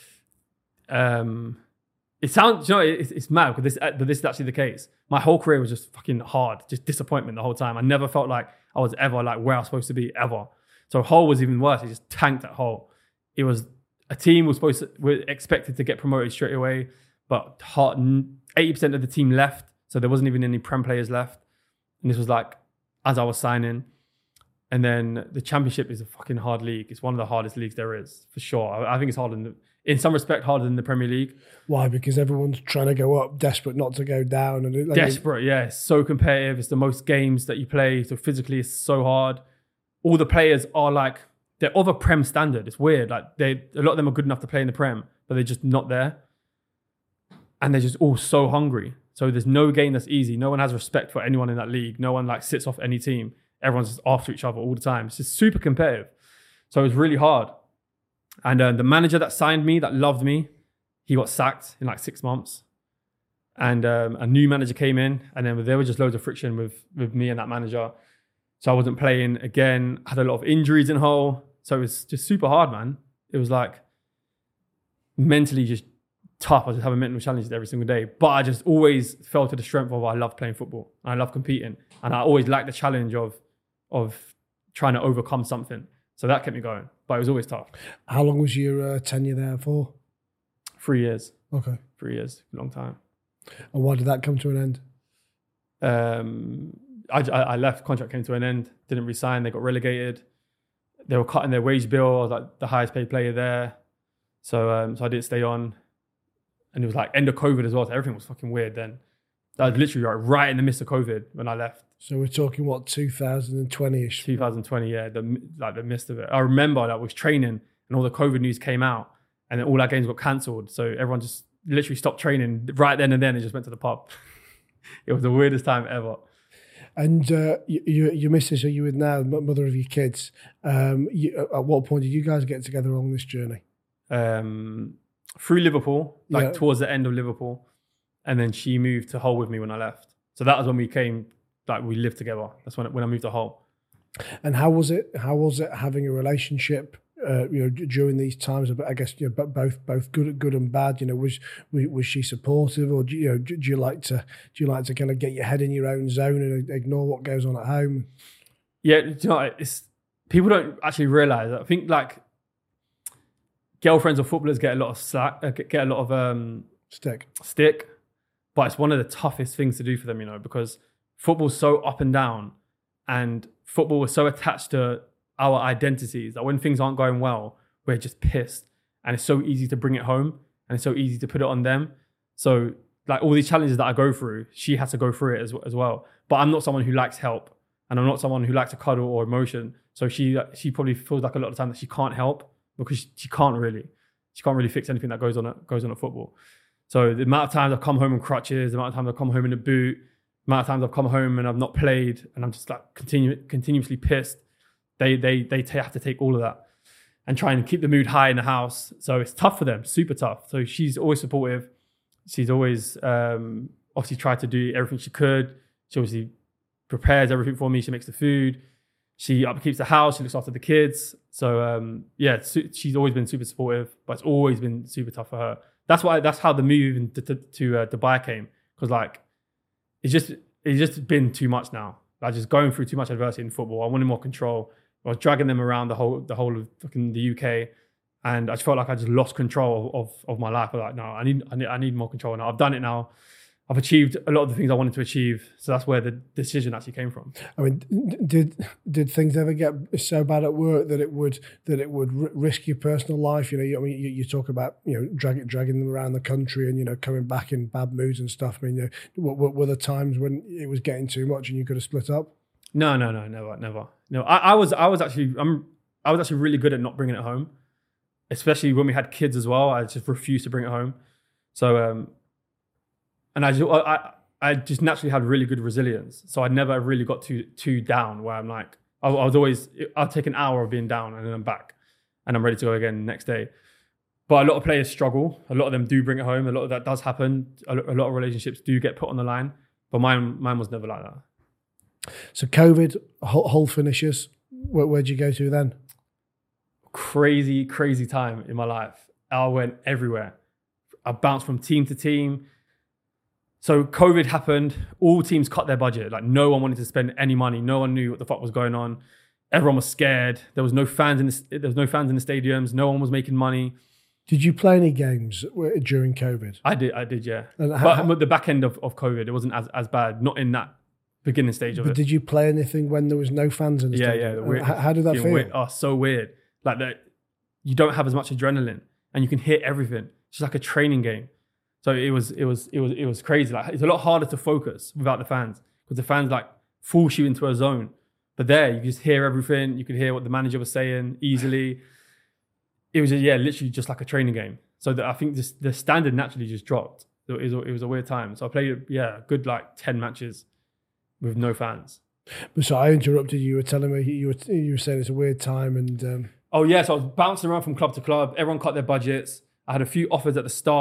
Um, it sounds, you know, it's, it's mad, but this, but this is actually the case. My whole career was just fucking hard, just disappointment the whole time. I never felt like I was ever like where I was supposed to be ever. So Hull was even worse. It just tanked at Hull. It was a team was supposed to, were expected to get promoted straight away, but eighty percent of the team left, so there wasn't even any Prem players left. And this was like as I was signing. And then the Championship is a fucking hard league. It's one of the hardest leagues there is, for sure. I, I think it's harder than, the, in some respect, harder than the Premier League. Why? Because everyone's trying to go up, desperate not to go down. And like, Desperate, yeah. It's so competitive. It's the most games that you play. So physically, it's so hard. All the players are like, they're of a Prem standard. It's weird. Like they, a lot of them are good enough to play in the Prem, but they're just not there. And they're just all so hungry. So there's no game that's easy. No one has respect for anyone in that league. No one like sits off any team. Everyone's just after each other all the time. It's just super competitive. So it was really hard. And uh, the manager that signed me, that loved me, he got sacked in like six months. And um, a new manager came in, and then there was just loads of friction with, with me and that manager. So I wasn't playing again. I had a lot of injuries in Hull. So it was just super hard, man. It was like mentally just tough. I just have a mental challenge every single day. But I just always fell to the strength of I love playing football. I love competing. And I always liked the challenge of, of trying to overcome something. So that kept me going. But it was always tough. How long was your uh, tenure there for? Three years. Okay. Three years. Long time. And why did that come to an end? Um, I, I left. Contract came to an end. Didn't resign. They got relegated. They were cutting their wage bill. I was like the highest paid player there. So um, so I didn't stay on. And it was like end of COVID as well. So everything was fucking weird then. That was literally right, right in the midst of COVID when I left. So we're talking, what, two thousand twenty-ish? twenty twenty, yeah, the like the midst of it. I remember that I was training and all the COVID news came out and then all our games got cancelled. So everyone just literally stopped training right then and then and just went to the pub. It was the weirdest time ever. And uh, you, your missus, who you with now, mother of your kids, um, you, at what point did you guys get together along this journey? Um, through Liverpool, like Yeah. towards the end of Liverpool. And then she moved to Hull with me when I left. So that was when we came, like we lived together. That's when when I moved to Hull. And how was it? How was it having a relationship? Uh, you know, d- during these times, I guess you know, but both both good good and bad. You know, was was she supportive, or do you, you know, do, do you like to do you like to kind of get your head in your own zone and ignore what goes on at home? Yeah, do you know, it's people don't actually realize. I think like girlfriends of footballers get a lot of slack, uh, get a lot of um, Stick. stick, but it's one of the toughest things to do for them, you know, because football's so up and down, and football is so attached to our identities that when things aren't going well, we're just pissed, and it's so easy to bring it home, and it's so easy to put it on them. So like all these challenges that I go through, she has to go through it as, as well. But I'm not someone who likes help, and I'm not someone who likes to cuddle or emotion. So she she probably feels like a lot of the time that she can't help because she, she can't really, she can't really fix anything that goes on at, goes on at football. So the amount of times I've come home in crutches, the amount of times I've come home in a boot, the amount of times I've come home and I've not played, and I'm just like continue, continuously pissed. They they they t- have to take all of that and try and keep the mood high in the house. So it's tough for them, super tough. So she's always supportive. She's always um, obviously tried to do everything she could. She obviously prepares everything for me. She makes the food. She upkeeps the house. She looks after the kids. So um, yeah, su- she's always been super supportive, but it's always been super tough for her. That's why. That's how the move into, to, to uh, Dubai came, because like it's just it's just been too much now. Like just going through too much adversity in football. I wanted more control. I was dragging them around the whole the whole of fucking the U K, and I just felt like I just lost control of of my life. I was like, no, I need I need I need more control now. I've done it now. I've achieved a lot of the things I wanted to achieve. So that's where the decision actually came from. I mean, did did things ever get so bad at work that it would that it would r- risk your personal life? You know, you, I mean, you, you talk about you know dragging dragging them around the country and you know coming back in bad moods and stuff. I mean, you know, were, were there times when it was getting too much and you could have split up? No, no, no, never, never. No, I, I was, I was actually, I'm, I was actually really good at not bringing it home, especially when we had kids as well. I just refused to bring it home. So, um, and I just, I, I just naturally had really good resilience. So I never really got too, too down where I'm like, I, I was always, I'll take an hour of being down and then I'm back and I'm ready to go again the next day. But a lot of players struggle. A lot of them do bring it home. A lot of that does happen. A, a lot of relationships do get put on the line, but mine, mine was never like that. So COVID, Hull finishes. Where, where'd you go to then? Crazy, crazy time in my life. I went everywhere. I bounced from team to team. So COVID happened. All teams cut their budget. Like no one wanted to spend any money. No one knew what the fuck was going on. Everyone was scared. There was no fans in the, there was no fans in the stadiums. No one was making money. Did you play any games during COVID? I did, I did, yeah. And how, but the back end of, of COVID, it wasn't as, as bad. Not in that beginning stage of but it. did you play anything when there was no fans in the yeah, stadium? Yeah, the weird, how, how did that feel? Weird. Oh, so weird. Like that, you don't have as much adrenaline, and you can hit everything. It's just like a training game. So it was, it was, it was, it was crazy. Like it's a lot harder to focus without the fans because the fans like force you into a zone. But there, you just hear everything. You could hear what the manager was saying easily. It was, yeah, literally just like a training game. So that I think this, the standard naturally just dropped. It was, it was a weird time. So I played, yeah, a good like ten matches with no fans. But so I interrupted you. You were telling me you were you were saying it's a weird time and. Um... Oh yeah, so I was bouncing around from club to club. Everyone cut their budgets. I had a few offers at the start,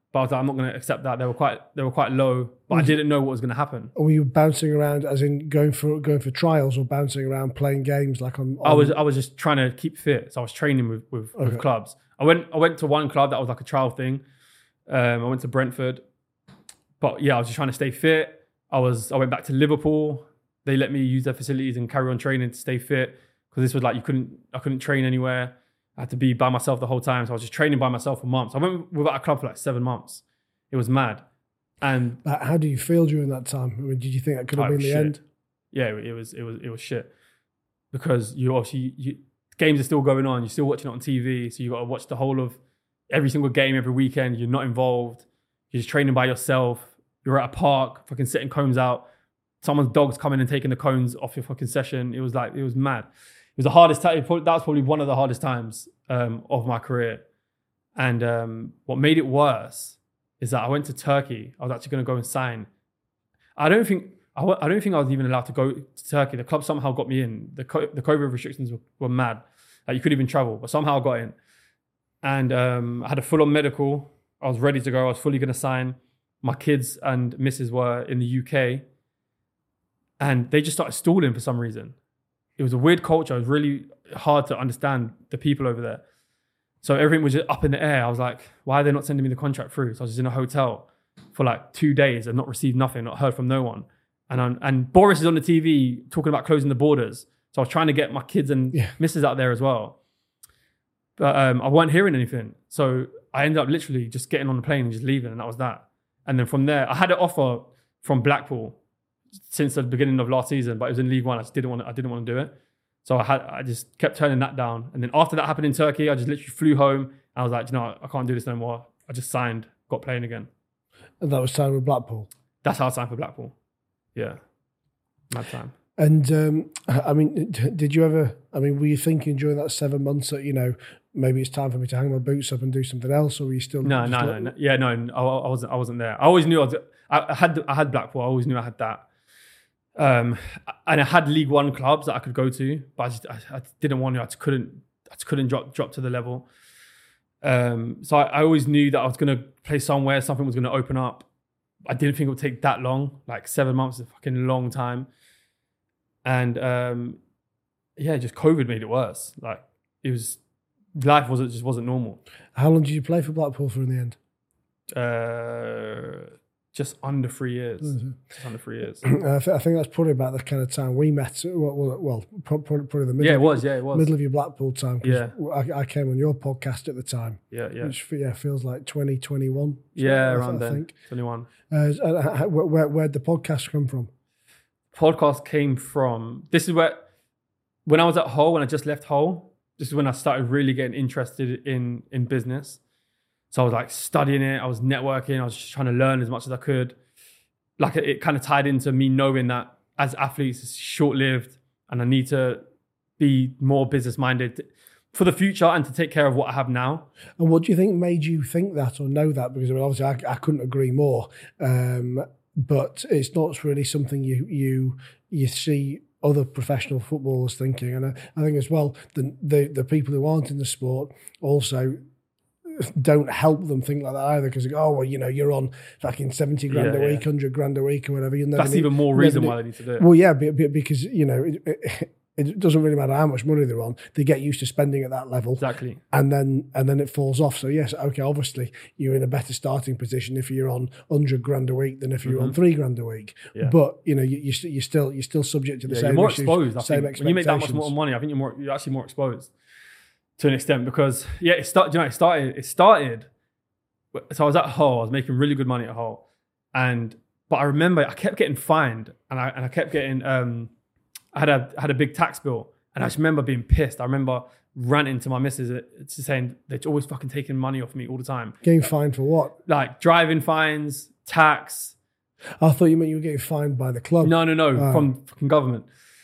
but I was like, I'm not going to accept that. They were quite, they were quite low, but I didn't know what was going to happen. Were you bouncing around, as in going for going for trials, or bouncing around playing games like on? on... I was, I was just trying to keep fit, so I was training with with, Okay. with clubs. I went, I went to one club that was like a trial thing. Um, I went to Brentford, but yeah, I was just trying to stay fit. I was, I went back to Liverpool. They let me use their facilities and carry on training to stay fit, because this was like you couldn't, I couldn't train anywhere. I had to be by myself the whole time. So I was just training by myself for months. I went without a club for like seven months. It was mad. And But how do you feel during that time? I mean, did you think that could have Oh, been the shit. end? yeah, it was, it was, it was shit, because you obviously, you, games are still going on. You're still watching it on T V. So you got to watch the whole of every single game every weekend. You're not involved. You're just training by yourself. You're at a park, fucking setting cones out. Someone's dog's coming and taking the cones off your fucking session. It was like, it was mad. It was the hardest time. That was probably one of the hardest times um, of my career. And um, what made it worse is that I went to Turkey. I was actually going to go and sign. I don't think I, w- I don't think I was even allowed to go to Turkey. The club somehow got me in. The co- the COVID restrictions were, were mad. Like you couldn't even travel, but somehow I got in. And um, I had a full-on medical. I was ready to go. I was fully going to sign. My kids and missus were in the U K. And they just started stalling for some reason. It was a weird culture. It was really hard to understand the people over there. So everything was just up in the air. I was like, why are they not sending me the contract through? So I was just in a hotel for like two days and not received nothing, not heard from no one. And I'm, and Boris is on the T V talking about closing the borders. So I was trying to get my kids and Yeah. missus out there as well. But um, I weren't hearing anything. So I ended up literally just getting on the plane and just leaving, and that was that. And then from there, I had an offer from Blackpool since the beginning of last season, but it was in League One. I just didn't want to, I didn't want to do it. So I had, I just kept turning that down. And then after that happened in Turkey, I just literally flew home. I was like, you know, I can't do this no more. I just signed, got playing again. And that was time with Blackpool. That's how I signed for Blackpool. Yeah. Mad time. And um, I mean, d- did you ever, I mean, were you thinking during that seven months that, you know, maybe it's time for me to hang my boots up and do something else, or were you still? No, just no, like- no, no. Yeah, no, I, I wasn't, I wasn't there. I always knew I was, I I had, I had Blackpool. I always knew I had that. Um, and I had League One clubs that I could go to, but I just, I, I didn't want to, I just couldn't, I just couldn't drop, drop to the level. Um, so I, I always knew that I was going to play somewhere, something was going to open up. I didn't think it would take that long. Like seven months is a fucking long time. And um, yeah, just COVID made it worse. Like it was, life wasn't, just wasn't normal. How long did you play for Blackpool for in the end? Uh, just under three years. Mm-hmm. Just under three years. I, th- I think that's probably about the kind of time we met. Well, well, well pro- pro- probably the middle. Yeah, it of- was. Yeah, it was. Middle of your Blackpool time. 'cause Yeah. I, I came on your podcast at the time, Yeah, yeah, which yeah feels like twenty twenty-one. yeah. I, Around I then, think. twenty-one. Uh, uh, how- where where'd the podcast come from? Podcast came from. This is where, when I was at Hull, when I just left Hull, this is when I started really getting interested in in business. So I was like studying it. I was networking. I was just trying to learn as much as I could. Like it, it kind of tied into me knowing that as athletes, it's short-lived, and I need to be more business-minded for the future and to take care of what I have now. And what do you think made you think that or know that? Because I mean, obviously, I, I couldn't agree more. Um, but it's not really something you you you see other professional footballers thinking. And I, I think as well, the, the the people who aren't in the sport also don't help them think like that either, because oh well, you know, you're on fucking seventy grand Yeah, a yeah. week, hundred grand a week, or whatever. You'll never That's need- even more never reason need- why they need to do it. Well, yeah, be- be- because you know it, it, it doesn't really matter how much money they're on; they get used to spending at that level, Exactly. and then and then it falls off. So yes, okay, obviously you're in a better starting position if you're on hundred grand a week than if you're on three grand a week. Yeah. But you know, you, you st- you're still you're still subject to the Yeah, same you're more issues, exposed. I same think when you make that much expectations. more money, I think you're more, you're actually more exposed to an extent, because yeah, it started. You know, it started. It started. So I was at Hull. I was making really good money at Hull, and but I remember I kept getting fined, and I and I kept getting. Um, I had a I had a big tax bill, and I just remember being pissed. I remember ranting to my missus, uh, to saying they're always fucking taking money off me all the time, Getting fined for what? like driving fines, tax. I thought you meant you were getting fined by the club. No, no, no, Oh. from fucking government.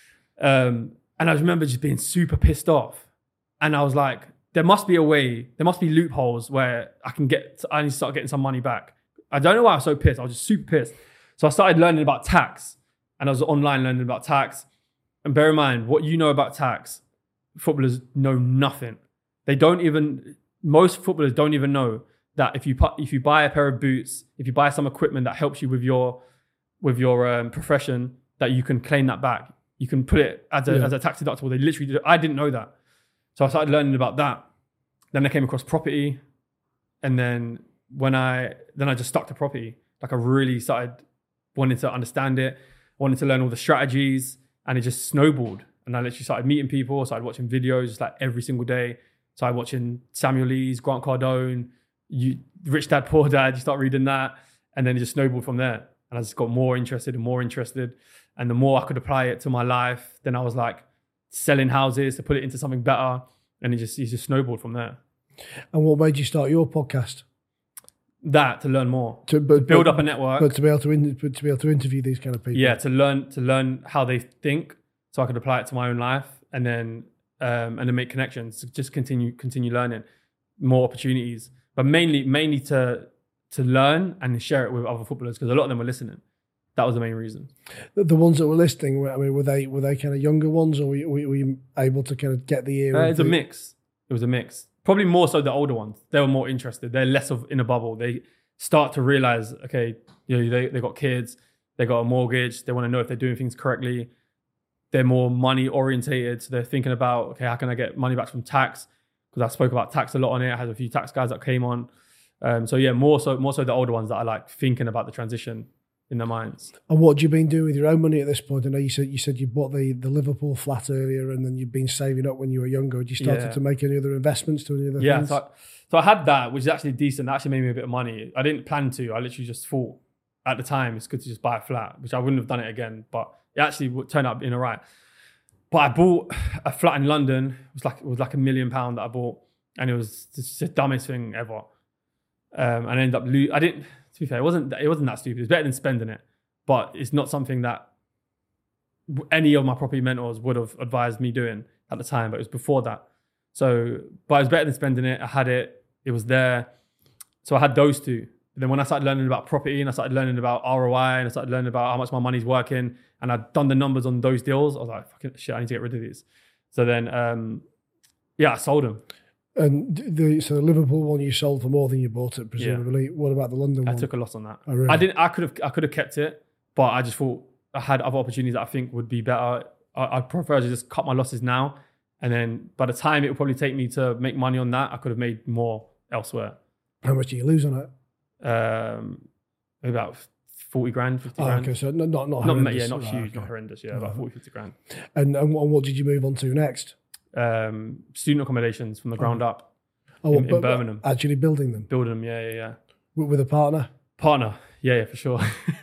Um, and I remember just being super pissed off. And I was like, there must be a way, there must be loopholes where I can get, I need to start getting some money back. I don't know why I was so pissed. I was just super pissed. So I started learning about tax, and I was online learning about tax. And bear in mind, what you know about tax, footballers know nothing. They don't even, most footballers don't even know that if you pu- if you buy a pair of boots, if you buy some equipment that helps you with your with your um, profession, that you can claim that back. You can put it as a Yeah. as a tax deductible. They literally did it. I didn't know that, so I started learning about that. Then I came across property, and then when I then I just stuck to property. Like I really started wanting to understand it, wanted to learn all the strategies, and it just snowballed. And I literally started meeting people, started watching videos just like every single day. Started watching Samuel Lees, Grant Cardone, you, Rich Dad Poor Dad. You start reading that, and then it just snowballed from there. And I just got more interested and more interested. And the more I could apply it to my life, then I was like selling houses to put it into something better, and it just it just snowballed from there. And what made you start your podcast? That to learn more, To, but, to build but, up a network. but to be able to in, to be able to interview these kind of people. Yeah, to learn to learn how they think, so I could apply it to my own life, and then um, and then make connections. To just continue continue learning, more opportunities, but mainly mainly to to learn and share it with other footballers, because a lot of them were listening. That was the main reason. The, the ones that were listening, I mean, were they were they kind of younger ones, or were you, were you able to kind of get the ear? Uh, of it's a the- mix. It was a mix. Probably more so the older ones. They were more interested. They're less of in a bubble. They start to realize, okay, you know, they they got kids, they got a mortgage. They want to know if they're doing things correctly. They're more money orientated, so they're thinking about, okay, how can I get money back from tax? Because I spoke about tax a lot on it. I had a few tax guys that came on. Um, so yeah, more so more so the older ones that are like thinking about the transition in their minds. And what have you been doing with your own money at this point? I know you said you said you bought the, the Liverpool flat earlier, and then you've been saving up when you were younger. Had you started Yeah. to make any other investments to any other Yeah, things? so I, so I had that, which is actually decent. That actually made me a bit of money. I didn't plan to. I literally just thought at the time it's good to just buy a flat, which I wouldn't have done it again. But it actually would turn out being all right. But I bought a flat in London. It was like it was like a million pound that I bought, and it was just the dumbest thing ever. Um, and I ended up lo- I didn't. To be fair, it wasn't. It wasn't that stupid. It's better than spending it, but it's not something that any of my property mentors would have advised me doing at the time. But it was before that. So, but it was better than spending it. I had it. It was there. So I had those two. And then when I started learning about property, and I started learning about R O I, and I started learning about how much my money's working, and I'd done the numbers on those deals, I was like, fucking shit, I need to get rid of these. So then, um, yeah, I sold them. And the so the Liverpool one you sold for more than you bought it, presumably. What about the London I one? took a loss on that. Oh, really? I didn't. I could have. I could have kept it, but I just thought I had other opportunities that I think would be better. I, I'd prefer to just cut my losses now, and then by the time it would probably take me to make money on that, I could have made more elsewhere. How much do you lose on it? Um, maybe about forty grand, fifty Oh, grand. okay, so not not not, Not horrendous. yeah, not Right, huge, okay. not horrendous. Yeah, Right. about forty, fifty grand. And, and what, what did you move on to next? Um, student accommodations from the ground up Oh, in, well, in Birmingham, Actually building them building them. Yeah, yeah, yeah. with, with a partner. Partner, yeah, yeah, for sure.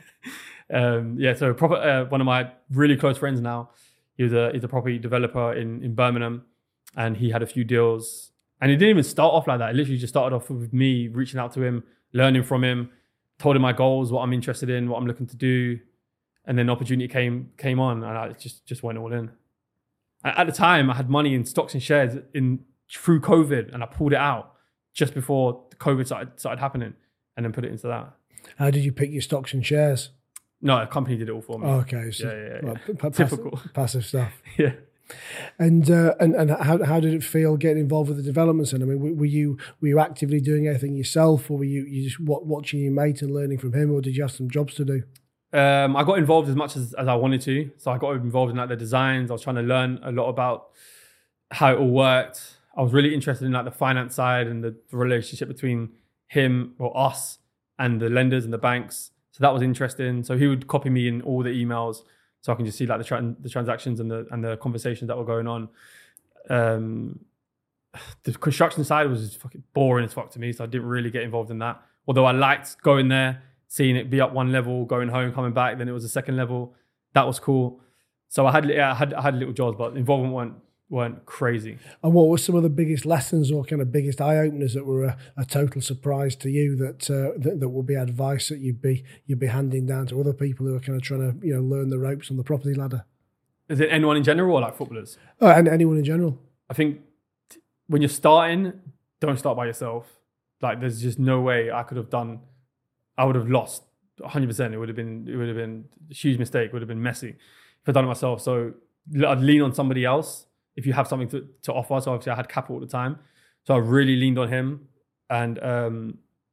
um, yeah, so proper, uh, one of my really close friends now. He was a he's a property developer in in Birmingham, and he had a few deals. And it didn't even start off like that. It literally just started off with me reaching out to him, learning from him, told him my goals, what I'm interested in, what I'm looking to do, and then opportunity came came on, and I just just went all in. At at the time, I had money in stocks and shares in through COVID, and I pulled it out just before COVID started started happening, and then put it into that. How did you pick your stocks and shares? No, a company did it all for me. Oh, okay, so Yeah, yeah, yeah. well, p- p- Typical. passive, passive stuff. Yeah. And uh, and and how how did it feel getting involved with the developments? And I mean, were were you were you actively doing anything yourself, or were you you just wa- watching your mate and learning from him, or did you have some jobs to do? Um, I got involved as much as, as I wanted to. So I got involved in like the designs. I was trying to learn a lot about how it all worked. I was really interested in like the finance side and the, the relationship between him or us and the lenders and the banks. So that was interesting. So he would copy me in all the emails so I can just see like the tra- the transactions and the and the conversations that were going on. Um, the construction side was just fucking boring as fuck to me, so I didn't really get involved in that. Although I liked going there, seeing it be up one level, going home, coming back. Then it was a second level. That was cool. So I had yeah, I had I had little jobs, but involvement weren't weren't crazy. And what were some of the biggest lessons or kind of biggest eye openers that were a, a total surprise to you that, uh, that that would be advice that you'd be you'd be handing down to other people who are kind of trying to you know learn the ropes on the property ladder? Is it anyone in general or like footballers? Oh, and anyone in general. I think t- when you're starting, don't start by yourself. Like there's just no way I could have done. I would have lost one hundred percent. It would have been it would have been a huge mistake. It would have been messy if I'd done it myself. So I'd lean on somebody else if you have something to, to offer. So obviously I had capital at the time. So I really leaned on him. And um,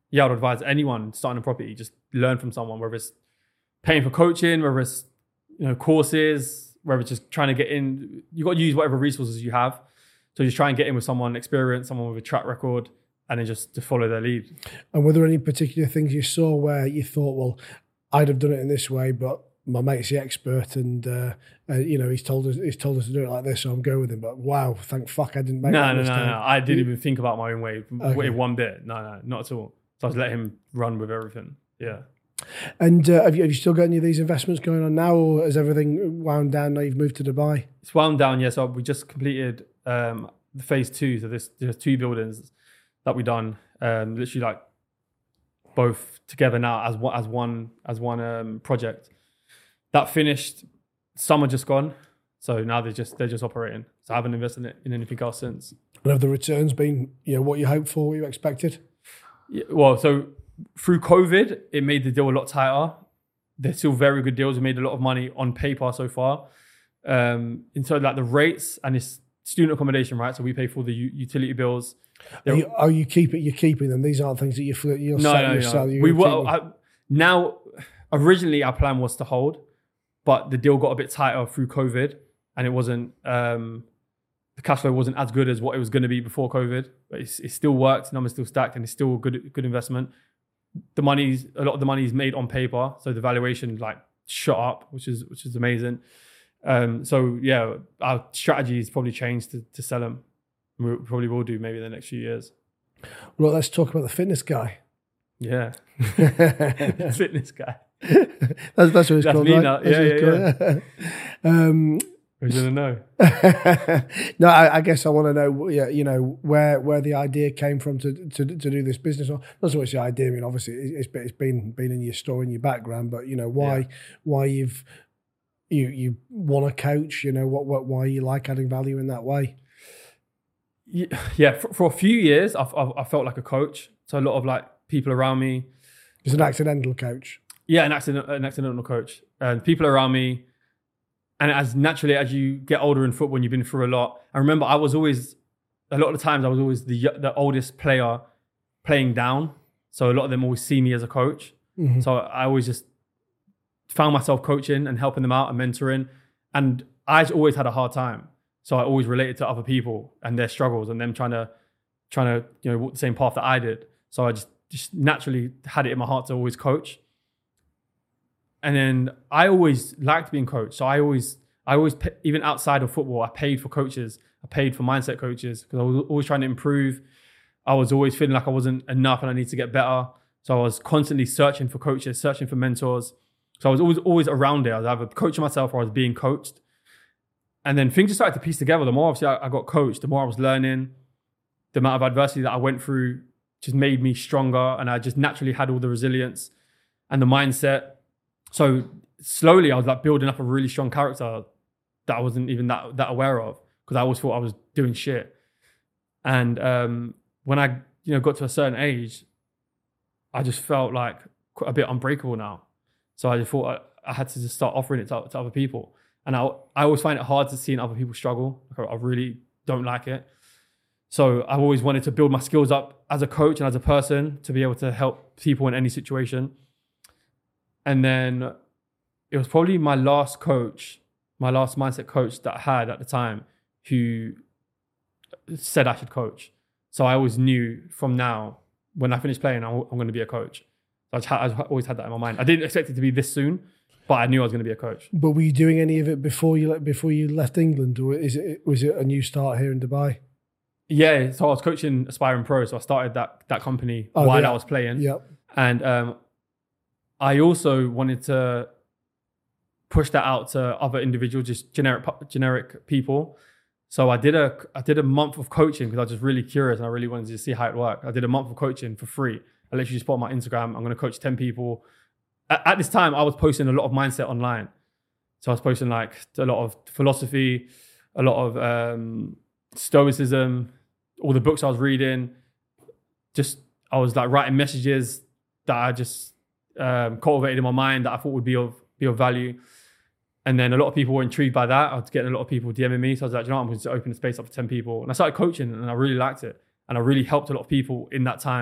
yeah, I'd advise anyone starting a property, just learn from someone, whether it's paying for coaching, whether it's, you know, courses, whether it's just trying to get in. You got to use whatever resources you have. So just try and get in with someone experienced, someone with a track record, and then just to follow their lead. And were there any particular things you saw where you thought, well, I'd have done it in this way, but my mate's the expert, and uh, uh, you know, he's told us he's told us to do it like this, so I'm going with him. But wow, thank fuck I didn't make no, that no, mistake. no, no. I didn't even think about my own way Okay. one bit. No, no, not at all. So I just let him run with everything. Yeah. And uh, have you have you still got any of these investments going on now, or has everything wound down now you've moved to Dubai? It's wound down, yeah. So we just completed um, the phase two. So there's, there's two buildings that we done, um, literally like both together now as one as one as one um, project. That finished. Summer just gone, so now they're just they're just operating. So I haven't invested in, in anything else since. And have the returns been, you know, what you hoped for, what you expected? Yeah, well, so through COVID, it made the deal a lot tighter. They're still very good deals. We made a lot of money on paper so far. Um, and so like the rates, and it's student accommodation, right? So we pay for the u- utility bills. Are you, are you keep it? You're keeping them. These aren't things that you feel you'll No, sell. no, you'll no. sell you're We gonna were keep them. I, now. Originally, our plan was to hold, but the deal got a bit tighter through COVID, and it wasn't. Um, the cash flow wasn't as good as what it was going to be before COVID, but it's, it still works. Numbers still stacked, and it's still a good good investment. The money's a lot of the money is made on paper, so the valuation like shot up, which is which is amazing. Um, so yeah, our strategy has probably changed to, to sell them. We probably will do maybe in the next few years. Well, let's talk about the fitness guy. Yeah, that's, fitness guy. that's what it's That's called, me right? now. That's Yeah, what it's called. um, Who's gonna know? no, I, I guess I want to know, yeah, you know, where where the idea came from to to, to do this business. Or not so much the idea. I mean, obviously, it's been, it's been been in your story, in your background, but you know, why Yeah. why you've you you want to coach. You know, what what why you like adding value in that way. Yeah, for, for a few years, I've, I've, I felt like a coach. So a lot of like people around me. It's an accidental coach. Yeah, an accident, an accidental coach, and people around me. And as naturally as you get older in football, and you've been through a lot. I remember I was always, a lot of the times, I was always the the oldest player playing down. So a lot of them always see me as a coach. Mm-hmm. So I always just found myself coaching and helping them out and mentoring. And I always had a hard time. So I always related to other people and their struggles and them trying to, trying to, you know, walk the same path that I did. So I just, just naturally had it in my heart to always coach. And then I always liked being coached. So I always, I always, even outside of football, I paid for coaches. I paid for mindset coaches because I was always trying to improve. I was always feeling like I wasn't enough and I need to get better. So I was constantly searching for coaches, searching for mentors. So I was always, always around it. I was either coaching myself or I was being coached. And then things just started to piece together. The more obviously I, I got coached, the more I was learning. The amount of adversity that I went through just made me stronger. And I just naturally had all the resilience and the mindset. So slowly I was like building up a really strong character that I wasn't even that, that aware of because I always thought I was doing shit. And um, when I you know got to a certain age, I just felt like a bit unbreakable now. So I just thought I, I had to just start offering it to, to other people. And I, I always find it hard to see other people struggle. Like I, I really don't like it. So I've always wanted to build my skills up as a coach and as a person to be able to help people in any situation. And then it was probably my last coach, my last mindset coach that I had at the time who said I should coach. So I always knew from now, when I finish playing, I'm, I'm going to be a coach. So I, just had, I always had that in my mind. I didn't expect it to be this soon, but I knew I was going to be a coach. But were you doing any of it before you before you left England, or is it was it a new start here in Dubai? Yeah, so I was coaching Aspiring Pro, so I started that that company Oh, while yeah. I was playing. Yep. And um, I also wanted to push that out to other individuals, just generic generic people. So I did a I did a month of coaching because I was just really curious and I really wanted to see how it worked. I did a month of coaching for free. I literally just put on my Instagram, I'm going to coach ten people. At, at this time, I was posting a lot of mindset online. So I was posting like a lot of philosophy, a lot of um, stoicism, all the books I was reading. Just, I was like writing messages that I just um, cultivated in my mind that I thought would be of be of value. And then a lot of people were intrigued by that. I was getting a lot of people DMing me. So I was like, you know what, I'm going to open the space up for ten people. And I started coaching and I really liked it. And I really helped a lot of people in that time.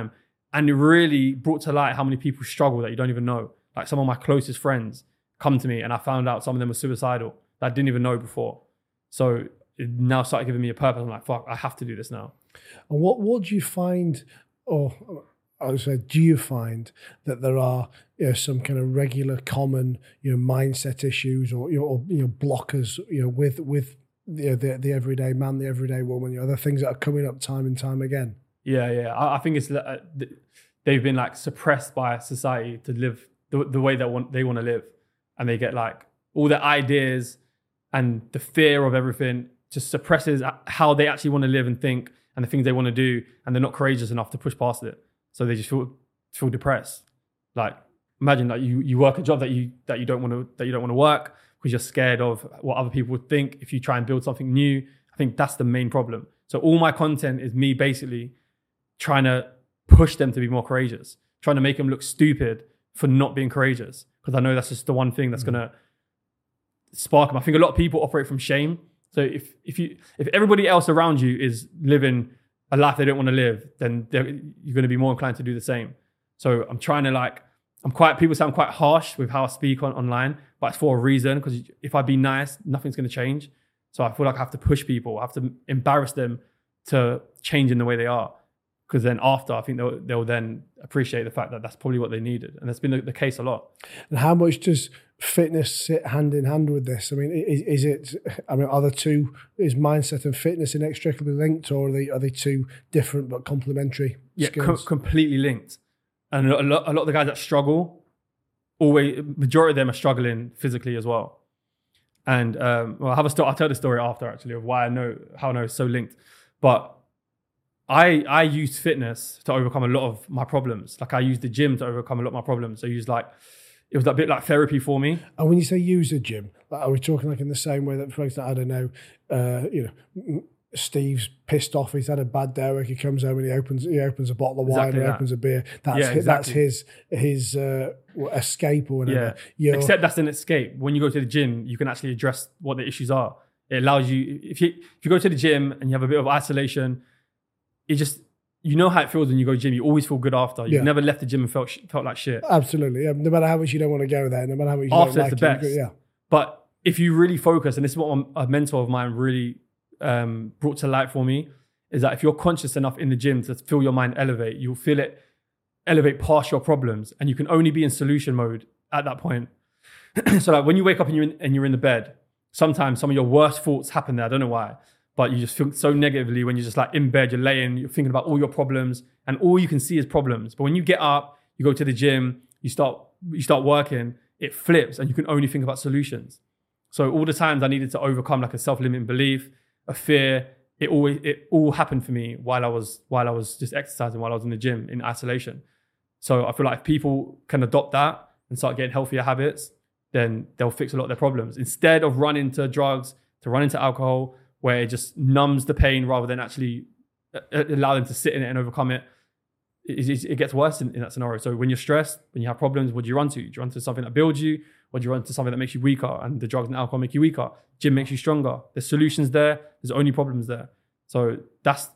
And it really brought to light how many people struggle that you don't even know. Like some of my closest friends come to me and I found out some of them were suicidal that I didn't even know before. So it now started giving me a purpose. I'm like, fuck, I have to do this now. And what, what do you find, or I would say, do you find that there are, you know, some kind of regular common, you know, mindset issues or, you know, or, you know, blockers, you know, with, with you know, the, the everyday man, the everyday woman, you know, the things that are coming up time and time again? Yeah, yeah. I, I think it's uh, they've been like suppressed by society to live the, the way that want, they want to live. And they get like all their ideas and the fear of everything just suppresses how they actually want to live and think and the things they want to do. And they're not courageous enough to push past it. So they just feel feel depressed. Like imagine that you you work a job that you that you don't want to that you don't want to work because you're scared of what other people would think if you try and build something new. I think that's the main problem. So all my content is me basically trying to push them to be more courageous, trying to make them look stupid for not being courageous. Because I know that's just the one thing that's mm. going to spark them. I think a lot of people operate from shame. So if if you if everybody else around you is living a life they don't want to live, then you're going to be more inclined to do the same. So I'm trying to like, I'm quite, people say I'm quite harsh with how I speak on online, but it's for a reason, because if I be nice, nothing's going to change. So I feel like I have to push people, I have to embarrass them to change in the way they are. Because then after, I think they'll, they'll then appreciate the fact that that's probably what they needed. And that's been the, the case a lot. And how much does fitness sit hand in hand with this? I mean, is, is it, I mean, are the two, is mindset and fitness inextricably linked, or are they, are they two different but complementary yeah, skills? Co- completely linked. And a lot, a lot of the guys that struggle, always, majority of them are struggling physically as well. And um, well, I have a story, I'll tell the story after actually of why I know, how I know it's so linked. But I I use fitness to overcome a lot of my problems. Like I use the gym to overcome a lot of my problems. I use like, it was a bit like therapy for me. And when you say use a gym, like, are we talking like in the same way that, for example, I don't know, uh, you know, Steve's pissed off, he's had a bad day, where he comes home and he opens he opens a bottle of wine, exactly or that. opens a beer. That's yeah, his, exactly. that's his his uh, escape or whatever. Yeah. You're, Except that's an escape. When you go to the gym, you can actually address what the issues are. It allows you, if you if you go to the gym and you have a bit of isolation, it just, you know how it feels when you go to the gym. You always feel good after. You've yeah. never left the gym and felt felt like shit. Absolutely. Yeah. No matter how much you don't want to go there, no matter how much you after don't like it's the it, best. yeah. But if you really focus, and this is what a mentor of mine really um, brought to light for me, is that if you're conscious enough in the gym to feel your mind elevate, you'll feel it elevate past your problems, and you can only be in solution mode at that point. So like when you wake up and you're in, and you're in the bed, sometimes some of your worst thoughts happen there. I don't know why, but you just feel so negatively when you're just like in bed, you're laying, you're thinking about all your problems, and all you can see is problems. But when you get up, you go to the gym, you start you start working, it flips, and you can only think about solutions. So all the times I needed to overcome like a self-limiting belief, a fear, it always it all happened for me while I was while I was just exercising, while I was in the gym in isolation. So I feel like if people can adopt that and start getting healthier habits, then they'll fix a lot of their problems. Instead of running to drugs, to run into alcohol, where it just numbs the pain rather than actually allow them to sit in it and overcome it, it, it, it gets worse in, in that scenario. So when you're stressed, when you have problems, what do you run to? Do you run to something that builds you? Or do you run to something that makes you weaker? And the drugs and alcohol make you weaker. Gym makes you stronger. There's solutions there. There's only problems there. So that's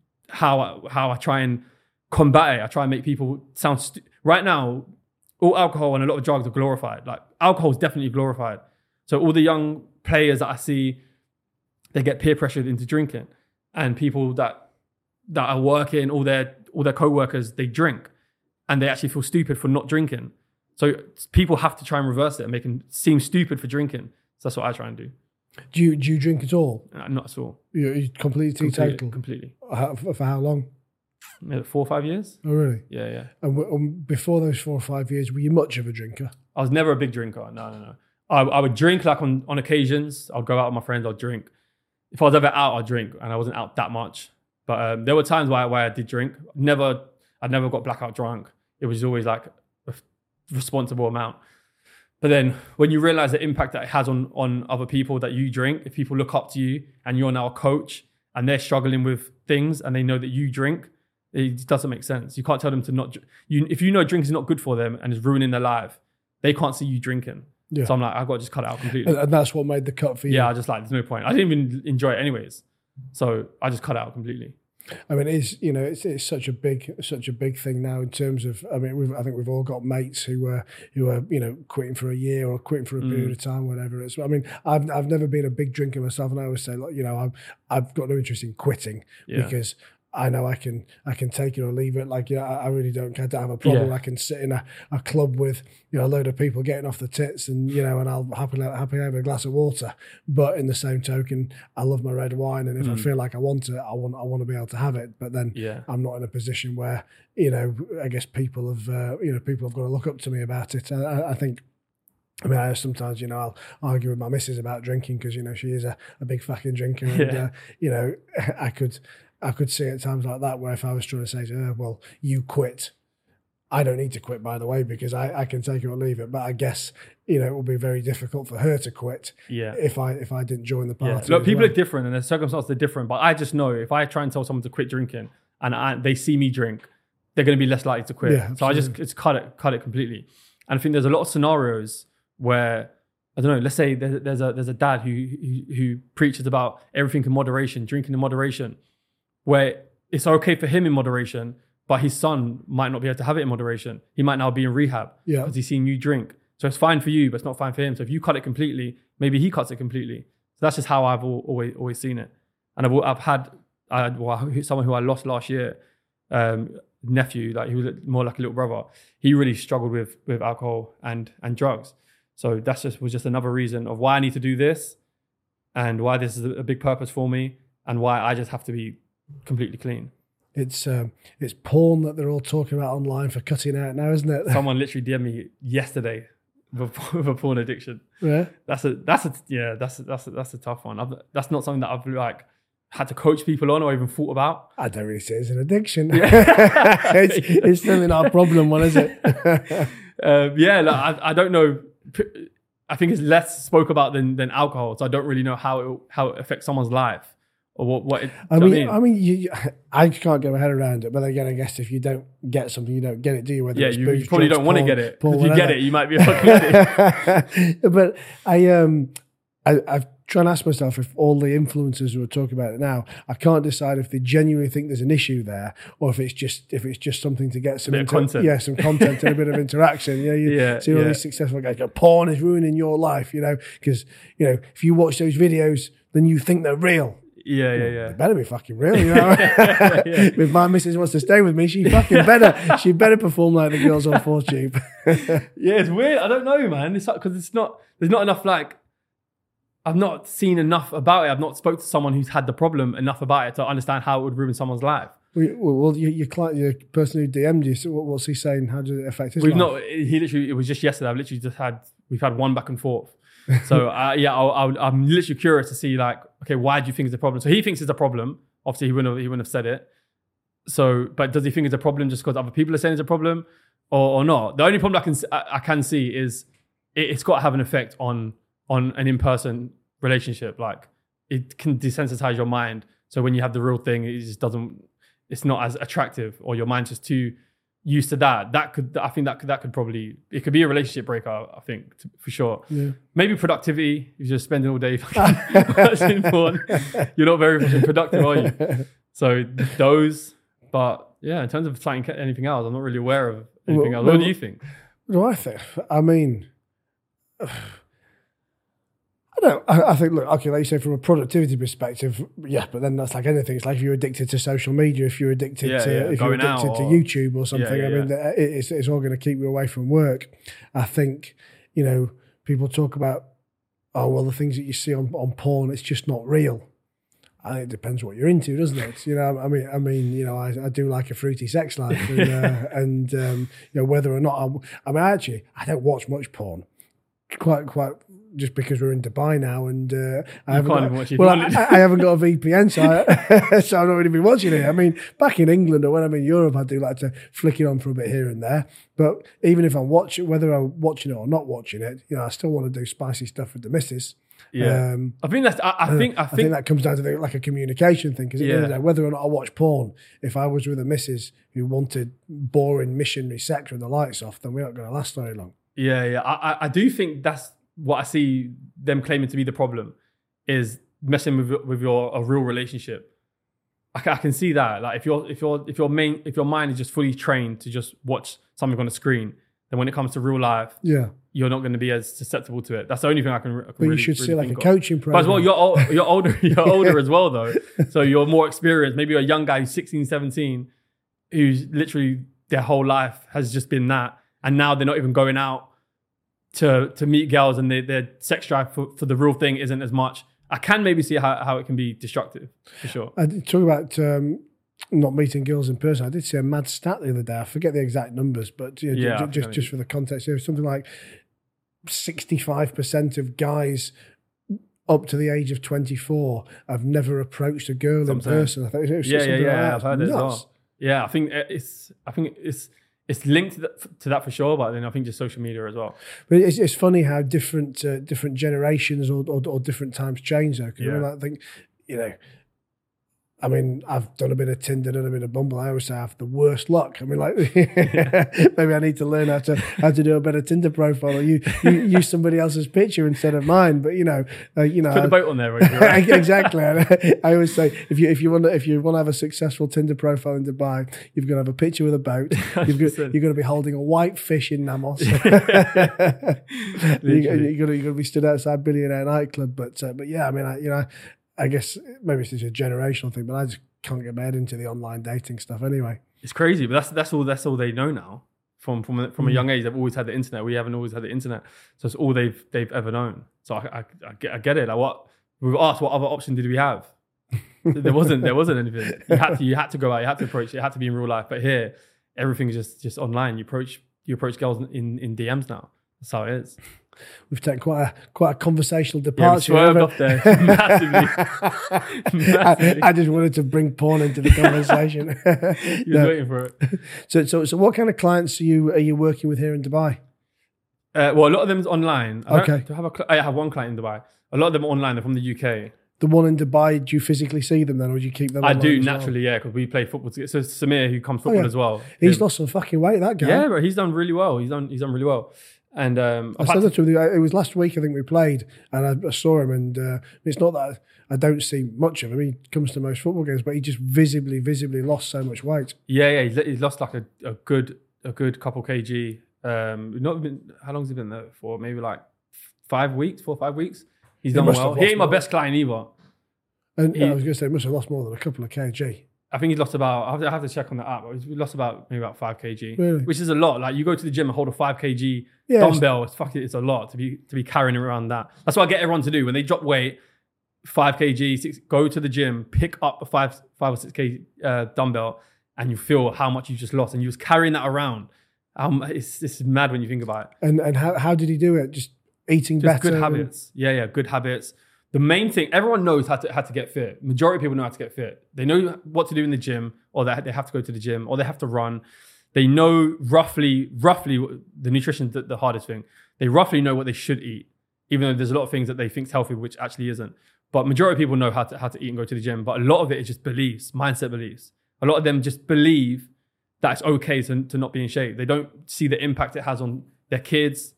how I, how I try and combat it. I try and make people sound... Stu- right now, all alcohol and a lot of drugs are glorified. Like alcohol is definitely glorified. So all the young players that I see, they get peer pressured into drinking. And people that that are working, all their all their co-workers, they drink. And they actually feel stupid for not drinking. So people have to try and reverse it and make them seem stupid for drinking. So that's what I try and do. Do you do you drink at all? Uh, not at all. You're, you're completely teetotal? Completely. How, for, for how long? Maybe four or five years. Oh, really? Yeah, yeah. And, w- and before those four or five years, were you much of a drinker? I was never a big drinker. No, no, no. I, I would drink like on, on occasions. I'll go out with my friends, I'll drink. If I was ever out, I'd drink. And I wasn't out that much. But um, there were times where, where I did drink. Never, I never got blackout drunk. It was always like a responsible amount. But then when you realize the impact that it has on, on other people that you drink, if people look up to you and you're now a coach and they're struggling with things and they know that you drink, it doesn't make sense. You can't tell them to not, you, if you know drink is not good for them and is ruining their life, they can't see you drinking. Yeah. So I'm like, I've got to just cut it out completely. And, and that's what made the cut for you? Yeah, I just like, there's no point. I didn't even enjoy it anyways. So I just cut it out completely. I mean, it's you know, it's it's such a big such a big thing now in terms of. I mean, we've, I think we've all got mates who are who are you know quitting for a year or quitting for a period Mm. of time, whatever it's. I mean, I've I've never been a big drinker myself, and I always say, look, you know, I've I've got no interest in quitting Yeah. because I know I can I can take it or leave it. Like, you know, I, I really don't, I don't have a problem. Yeah. I can sit in a, a club with, you know, a load of people getting off the tits and, you know, and I'll happily, happily have a glass of water. But in the same token, I love my red wine. And if I Mm. feel like I want it, I want, I want to be able to have it. But then Yeah. I'm not in a position where, you know, I guess people have, uh, you know, people have got to look up to me about it. I, I- I think, I mean, I sometimes, you know, I'll argue with my missus about drinking because, you know, she is a, a big fucking drinker. And, Yeah. uh, you know, I could, I could see at times like that where if I was trying to say to her, well, you quit. I don't need to quit, by the way, because I, I can take it or leave it. But I guess, you know, it will be very difficult for her to quit Yeah. if I if I didn't join the Yeah. party. Look, as people well. are different and their circumstances are different. But I just know if I try and tell someone to quit drinking and I, they see me drink, they're going to be less likely to quit. Yeah, so I just it's cut it, cut it completely. And I think there's a lot of scenarios where I don't know. Let's say there's, there's a there's a dad who, who who preaches about everything in moderation, drinking in moderation, where it's okay for him in moderation, but his son might not be able to have it in moderation. He might now be in rehab Yeah. because he's seen you drink. So it's fine for you, but it's not fine for him. So if you cut it completely, maybe he cuts it completely. So that's just how I've al- always always seen it. And I've I've had I had, well, someone who I lost last year, um, nephew, like he was more like a little brother. He really struggled with with alcohol and and drugs. So that's just was just another reason of why I need to do this, and why this is a, a big purpose for me, and why I just have to be completely clean. It's um, it's porn that they're all talking about online for cutting out now, isn't it? Someone literally D M'd me yesterday with, with a porn addiction. Yeah. That's a that's a yeah that's a, that's a, that's a tough one. I've, that's not something that I've like had to coach people on or even thought about. I don't really see it as an addiction. it's, it's certainly not a problem one, is it? um, yeah, like, I I don't know. I think it's less spoke about than than alcohol, so I don't really know how it how it affects someone's life or what what. It, I do you mean, know I what mean, you, I can't get my head around it. But again, I guess if you don't get something, you don't get it, do you? Whether yeah, it's you, booze, you probably drugs, don't want to porn- get it. porn, If you whatever. get it, you might be a fucking addict. But I um I, I've tried to ask myself if all the influencers who are talking about it now, I can't decide if they genuinely think there's an issue there or if it's just if it's just something to get some Bit of content. yeah, some content and a bit of interaction. You know, you Yeah, see all yeah. these successful guys go, porn is ruining your life, you know, because you know, if you watch those videos, then you think they're real. Yeah, yeah, yeah. They better be fucking real, you know. Yeah. If my missus wants to stay with me, she fucking better. She better perform like the girls on FourTube. Yeah, it's weird. I don't know, man. It's because it's not. There's not enough. Like, I've not seen enough about it. I've not spoke to someone who's had the problem enough about it to understand how it would ruin someone's life. well, well, your, your client, your person who D M'd you, so what, what's he saying? How does it affect his We've life? not. He literally. It was just yesterday. I've literally just had. We've had one back and forth. So uh, yeah, I'll, I'll, I'm literally curious to see like, okay, why do you think it's a problem? So he thinks it's a problem. Obviously, he wouldn't have, he wouldn't have said it. So, but does he think it's a problem just because other people are saying it's a problem, or, or not? The only problem I can I, I can see is it, it's got to have an effect on on an in-person relationship. Like it can desensitize your mind. So when you have the real thing, it just doesn't. It's not as attractive, or your mind's just too used to that. That could, I think that could, that could probably, it could be a relationship breaker, I think, to, for sure. Yeah. Maybe productivity, if you're just spending all day watching porn, you're not very fucking productive, are you? So those, but yeah, in terms of something, anything else, I'm not really aware of anything Well, else. What well, do you think? What do I think? I mean, I don't. I, I think. Look, okay, like you say, from a productivity perspective, yeah. But then that's like anything. It's like if you're addicted to social media, if you're addicted Yeah, to, yeah, if you're going out addicted to or- YouTube or something. Yeah, yeah, I mean, it, it's it's all going to keep you away from work. I think you know people talk about, oh well, the things that you see on, on porn, it's just not real. I think it depends what you're into, doesn't it? You know, I mean, I mean, you know, I, I do like a fruity sex life, and, uh, and um, you know, whether or not I'm, I mean, actually, I don't watch much porn. Quite, quite, just because we're in Dubai now, and uh, I haven't can't got, even watch it. well, I, I haven't got a V P N, so I, so I've not really been watching it. I mean, back in England or when I'm in Europe, I do like to flick it on for a bit here and there. But even if I'm watching, whether I'm watching it or not watching it, you know, I still want to do spicy stuff with the missus. Yeah. Um, I think that's, I, I think, I I think, think that comes down to the, like a communication thing. Because at the end of the Yeah. day, whether or not I watch porn, if I was with a missus who wanted boring missionary sex with the lights off, then we're not going to last very long. yeah, yeah. I, I- I do think that's what I see them claiming to be the problem is messing with, with your, a real relationship. I, ca- I can see that. Like if you're if you're if your main if your mind is just fully trained to just watch something on a screen, then when it comes to real life, Yeah. you're not going to be as susceptible to it. That's the only thing I can. I can But you really, should really see like a think of. coaching But program. as well, you're ol- you're older. You're older as well, though. So you're more experienced. Maybe you're a young guy who's sixteen, seventeen, who's literally their whole life has just been that, and now they're not even going out to to meet girls, and they, their sex drive for, for the real thing isn't as much. I can maybe see how, how it can be destructive for sure. I did talk about um, not meeting girls in person. I did see a mad stat the other day. I forget the exact numbers, but you know, Yeah, ju- I just think- just for the context, there was something like sixty-five percent of guys up to the age of twenty-four have never approached a girl in I'm saying. person. I think it was Yeah, yeah, something like yeah. that. I've heard it as Nuts. well. Yeah, I think it's I think it's it's linked to that, to that for sure, but then I think just social media as well. But it's, it's funny how different uh, different generations or, or, or different times change though. 'Cause I mean, Yeah. I think, you know, I mean, I've done a bit of Tinder, done a bit of Bumble. I always say I have the worst luck. I mean, like, maybe I need to learn how to how to do a better Tinder profile, or you, you use somebody else's picture instead of mine. But you know, uh, you know, Put the boat on there, right? exactly. I, I always say if you if you want to, if you want to have a successful Tinder profile in Dubai, you've got to have a picture with a boat. You've got you're going to be holding a white fish in Namos. you, Literally. you're going to you're going to be stood outside Billionaire nightclub. But uh, but yeah, I mean, I, you know, I guess maybe it's just a generational thing, but I just can't get my head into the online dating stuff anyway. It's crazy, but that's that's all that's all they know now. From from a, from a Mm. young age, they've always had the internet. We haven't always had the internet, so it's all they've they've ever known. So I, I, I, get, I get it. Like what we were asked, what other option did we have? there wasn't there wasn't anything. You had to you had to go out. You had to approach. It had to be in real life. But here, everything's just just online. You approach you approach girls in in D Ms now. That's how it is. We've taken quite a quite a conversational Yeah, we departure. swerved haven't off there massively. massively. I, I just wanted to bring porn into the conversation. You No. was waiting for it. So, so, so, what kind of clients are you are you working with here in Dubai? Uh, well, a lot of them is online. I don't- Okay. do I have a cl- I have one client in Dubai. A lot of them are online. They're from the U K. The one in Dubai, do you physically see them then, or do you keep them? I online do as well? naturally, yeah, because we play football together. So Samir, who comes football yeah. as well. He's him- lost some fucking weight, that guy. Yeah, but he's done really well. He's done he's done really well. And um, I I've said had that to- to him. It was last week, I think we played, and I, I saw him. And uh, it's not that I don't see much of him. He comes to most football games, but he just visibly, visibly lost so much weight. yeah, yeah, he's, he's lost like a, a good a good couple kg. Um, not been how long's he been there for? Maybe like five weeks, four or five weeks. He's done must well. have He lost ain't my more. best client either. And He- I was going to say, he must have lost more than a couple of kg. I think he's lost about. I have to, I have to check on the app. But he's lost about maybe about five kg, Really? which is a lot. Like you go to the gym and hold a five kg Yeah, it's- dumbbell. It's fucking. It's a lot to be to be carrying around that. That's what I get everyone to do when they drop weight. Five kg, six. Go to the gym, pick up a five five or six kg uh, dumbbell, and you feel how much you just lost, and you was carrying that around. Um, it's it's mad when you think about it. And and how, how did he do it? Just eating Just better? good and- habits. Yeah, yeah, good habits. The main thing, everyone knows how to how to get fit. Majority of people know how to get fit. They know what to do in the gym, or that they have to go to the gym, or they have to run. They know roughly, roughly what- the nutrition the, the hardest thing. They roughly know what they should eat, even though there's a lot of things that they think is healthy, which actually isn't. But majority of people know how to how to eat and go to the gym. But a lot of it is just beliefs, mindset beliefs. A lot of them just believe that it's okay to, to not be in shape. They don't see the impact it has on their kids,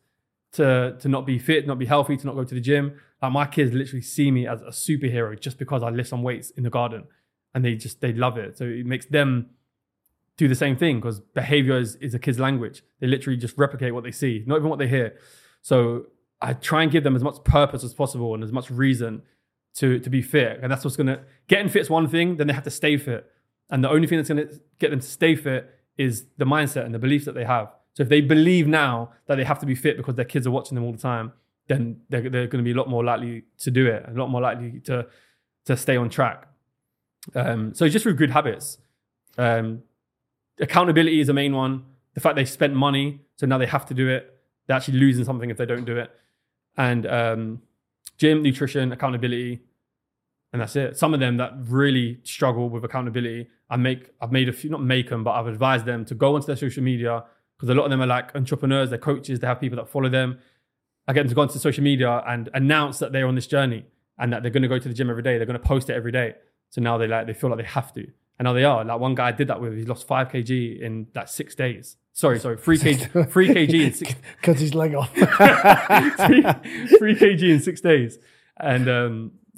to to not be fit, not be healthy, to not go to the gym. Like my kids literally see me as a superhero just because I lift some weights in the garden, and they just they love it. So it makes them do the same thing because behavior is, is a kid's language. They literally just replicate what they see, not even what they hear. So I try and give them as much purpose as possible and as much reason to to be fit, and that's what's gonna getting fit is one thing. Then they have to stay fit, and the only thing that's gonna get them to stay fit is the mindset and the beliefs that they have. So if they believe now that they have to be fit because their kids are watching them all the time, then they're, they're going to be a lot more likely to do it, and a lot more likely to to stay on track. Um, so just with good habits, um, accountability is the main one. The fact they spent money, so now they have to do it. They're actually losing something if they don't do it. And um, gym, nutrition, accountability, and that's it. Some of them that really struggle with accountability, I make, I've made a few, not make them, but I've advised them to go onto their social media, because a lot of them are like entrepreneurs, they're coaches, they have people that follow them. I get them to go onto social media and announce that they're on this journey and that they're going to go to the gym every day. They're going to post it every day. So now they like they feel like they have to, and now they are. Like one guy I did that with, he lost five kg in like six days. Sorry, sorry, three kg, three kg in six, Cut his leg off. three, three kg in six days. And um,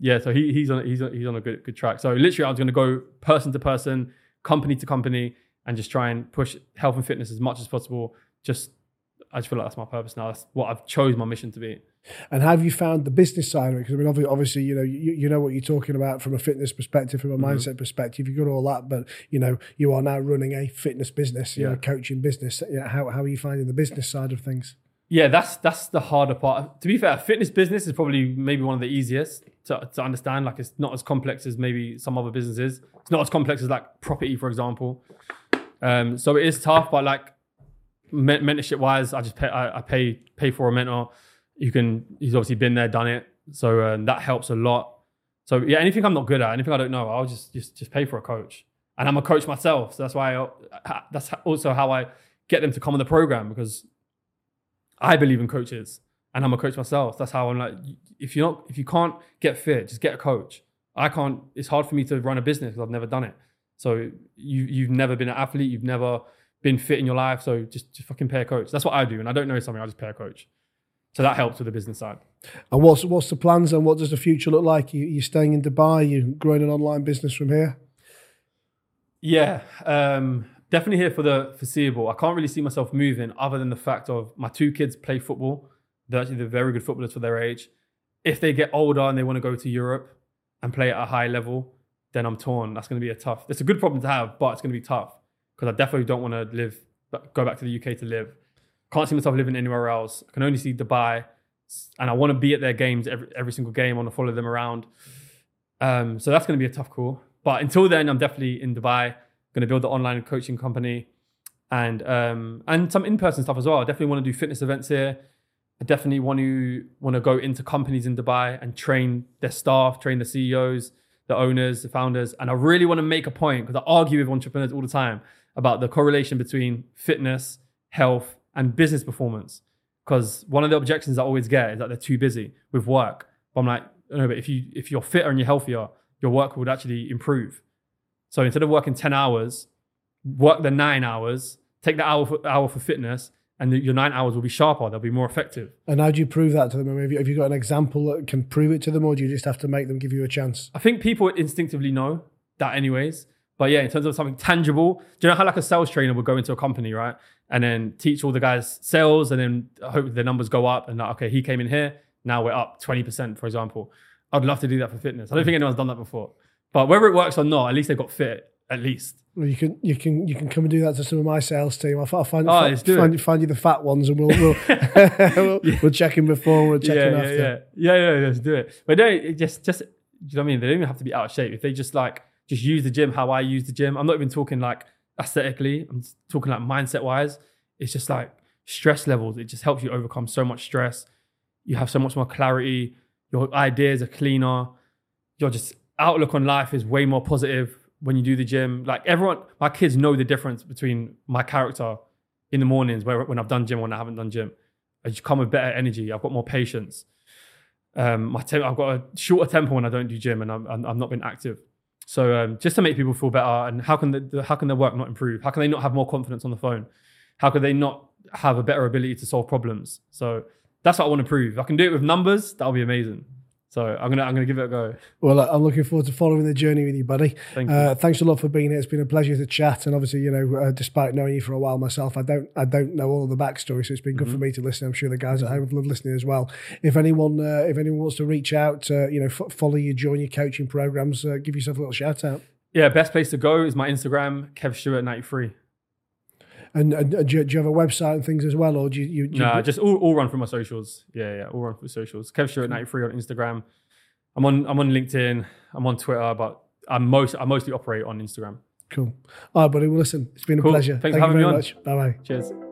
yeah, so he, he's on he's on, he's on a good good track. So literally, I was going to go person to person, company to company, and just try and push health and fitness as much as possible. Just I just feel like that's my purpose now. That's what I've chose my mission to be. And have you found the business side of it? Because I mean, obviously, obviously, you know, you, you know what you're talking about from a fitness perspective, from a mm-hmm. mindset perspective. You've got all that, but you know, you are now running a fitness business, you yeah. know, coaching business. You know, how how are you finding the business side of things? Yeah, that's that's the harder part. To be fair, fitness business is probably maybe one of the easiest to, to understand. Like it's not as complex as maybe some other businesses. It's not as complex as like property, for example. Um, so it is tough, but like mentorship wise, I just pay I, I pay pay for a mentor. You can he's obviously been there, done it. So um, that helps a lot. So yeah, anything I'm not good at, anything I don't know, I'll just just just pay for a coach. And I'm a coach myself, so that's why I, that's also how I get them to come on the program, because I believe in coaches and I'm a coach myself. That's how I'm like, if you're not, if you can't get fit, just get a coach. I can't, it's hard for me to run a business because I've never done it. So you, you've never been an athlete. You've never been fit in your life. So just, just fucking pay a coach. That's what I do. And I don't know something, I just pay a coach. So that helps with the business side. And what's, what's the plans and what does the future look like? You, you're staying in Dubai, you're growing an online business from here? Yeah. Um, Definitely here for the foreseeable. I can't really see myself moving other than the fact of my two kids play football. They're actually they're very good footballers for their age. If they get older and they want to go to Europe and play at a high level, then I'm torn. That's going to be a tough. It's a good problem to have, but it's going to be tough because I definitely don't want to live, go back to the U K to live. Can't see myself living anywhere else. I can only see Dubai, and I want to be at their games every every single game. I want to follow them around. Um, so that's going to be a tough call. But until then, I'm definitely in Dubai. Going to build the online coaching company and um, and some in-person stuff as well. I definitely want to do fitness events here. I definitely want to want to go into companies in Dubai and train their staff, train the C E Os, the owners, the founders. And I really want to make a point, because I argue with entrepreneurs all the time about the correlation between fitness, health, and business performance. Because one of the objections I always get is that they're too busy with work. But I'm like, no, but if you if you're fitter and you're healthier, your work would actually improve. So instead of working ten hours, work the nine hours, take the hour for, hour for fitness, and the, your nine hours will be sharper. They'll be more effective. And how do you prove that to them? I mean, have, you, have you got an example that can prove it to them, or do you just have to make them give you a chance? I think people instinctively know that anyways. But yeah, in terms of something tangible, do you know how like a sales trainer would go into a company, right? And then teach all the guys sales, and then hope their numbers go up. And like, okay, he came in here, now we're up twenty percent, for example. I'd love to do that for fitness. I don't think anyone's done that before. But whether it works or not, at least they got fit. At least. Well, you can you can you can come and do that to some of my sales team. I'll, I'll find, oh, find, find, find you the fat ones, and we'll we'll, we'll, yeah. we'll check in before, we'll check yeah, in yeah, after. Yeah, yeah, yeah, let's do it. But don't just just you know what I mean? They don't even have to be out of shape. If they just like just use the gym how I use the gym. I'm not even talking like aesthetically. I'm talking like mindset wise. It's just like stress levels. It just helps you overcome so much stress. You have so much more clarity. Your ideas are cleaner. Your just outlook on life is way more positive when you do the gym. Like everyone, my kids know the difference between my character in the mornings where when I've done gym, when I haven't done gym. I just come with better energy. I've got more patience. Um, my te- I've got a shorter temper when I don't do gym, and I'm, I'm, I've not been active. So um, just to make people feel better, and how can the, how can their work not improve? How can they not have more confidence on the phone? How can they not have a better ability to solve problems? So that's what I want to prove. If I can do it with numbers, that'll be amazing. So I'm gonna I'm gonna give it a go. Well, I'm looking forward to following the journey with you, buddy. Thank you. Uh, thanks a lot for being here. It's been a pleasure to chat. And obviously, you know, uh, despite knowing you for a while myself, I don't I don't know all of the backstory, so it's been good mm-hmm. for me to listen. I'm sure the guys at home have loved listening as well. If anyone uh, if anyone wants to reach out, uh, you know, f- follow you, join your coaching programs, uh, give yourself a little shout out. Yeah, best place to go is my Instagram, Kev Stewart ninety-three. And, and, and do, you, do you have a website and things as well, or do you? you do no, you... just all, all run through my socials. Yeah, yeah, all run through socials. Kev Stewart ninety-three on Instagram. I'm on I'm on LinkedIn, I'm on Twitter, but I'm most I mostly operate on Instagram. Cool. All right, buddy. Well, listen, it's been a cool. pleasure. Thanks Thank for having you very me on. much. Bye bye. Cheers.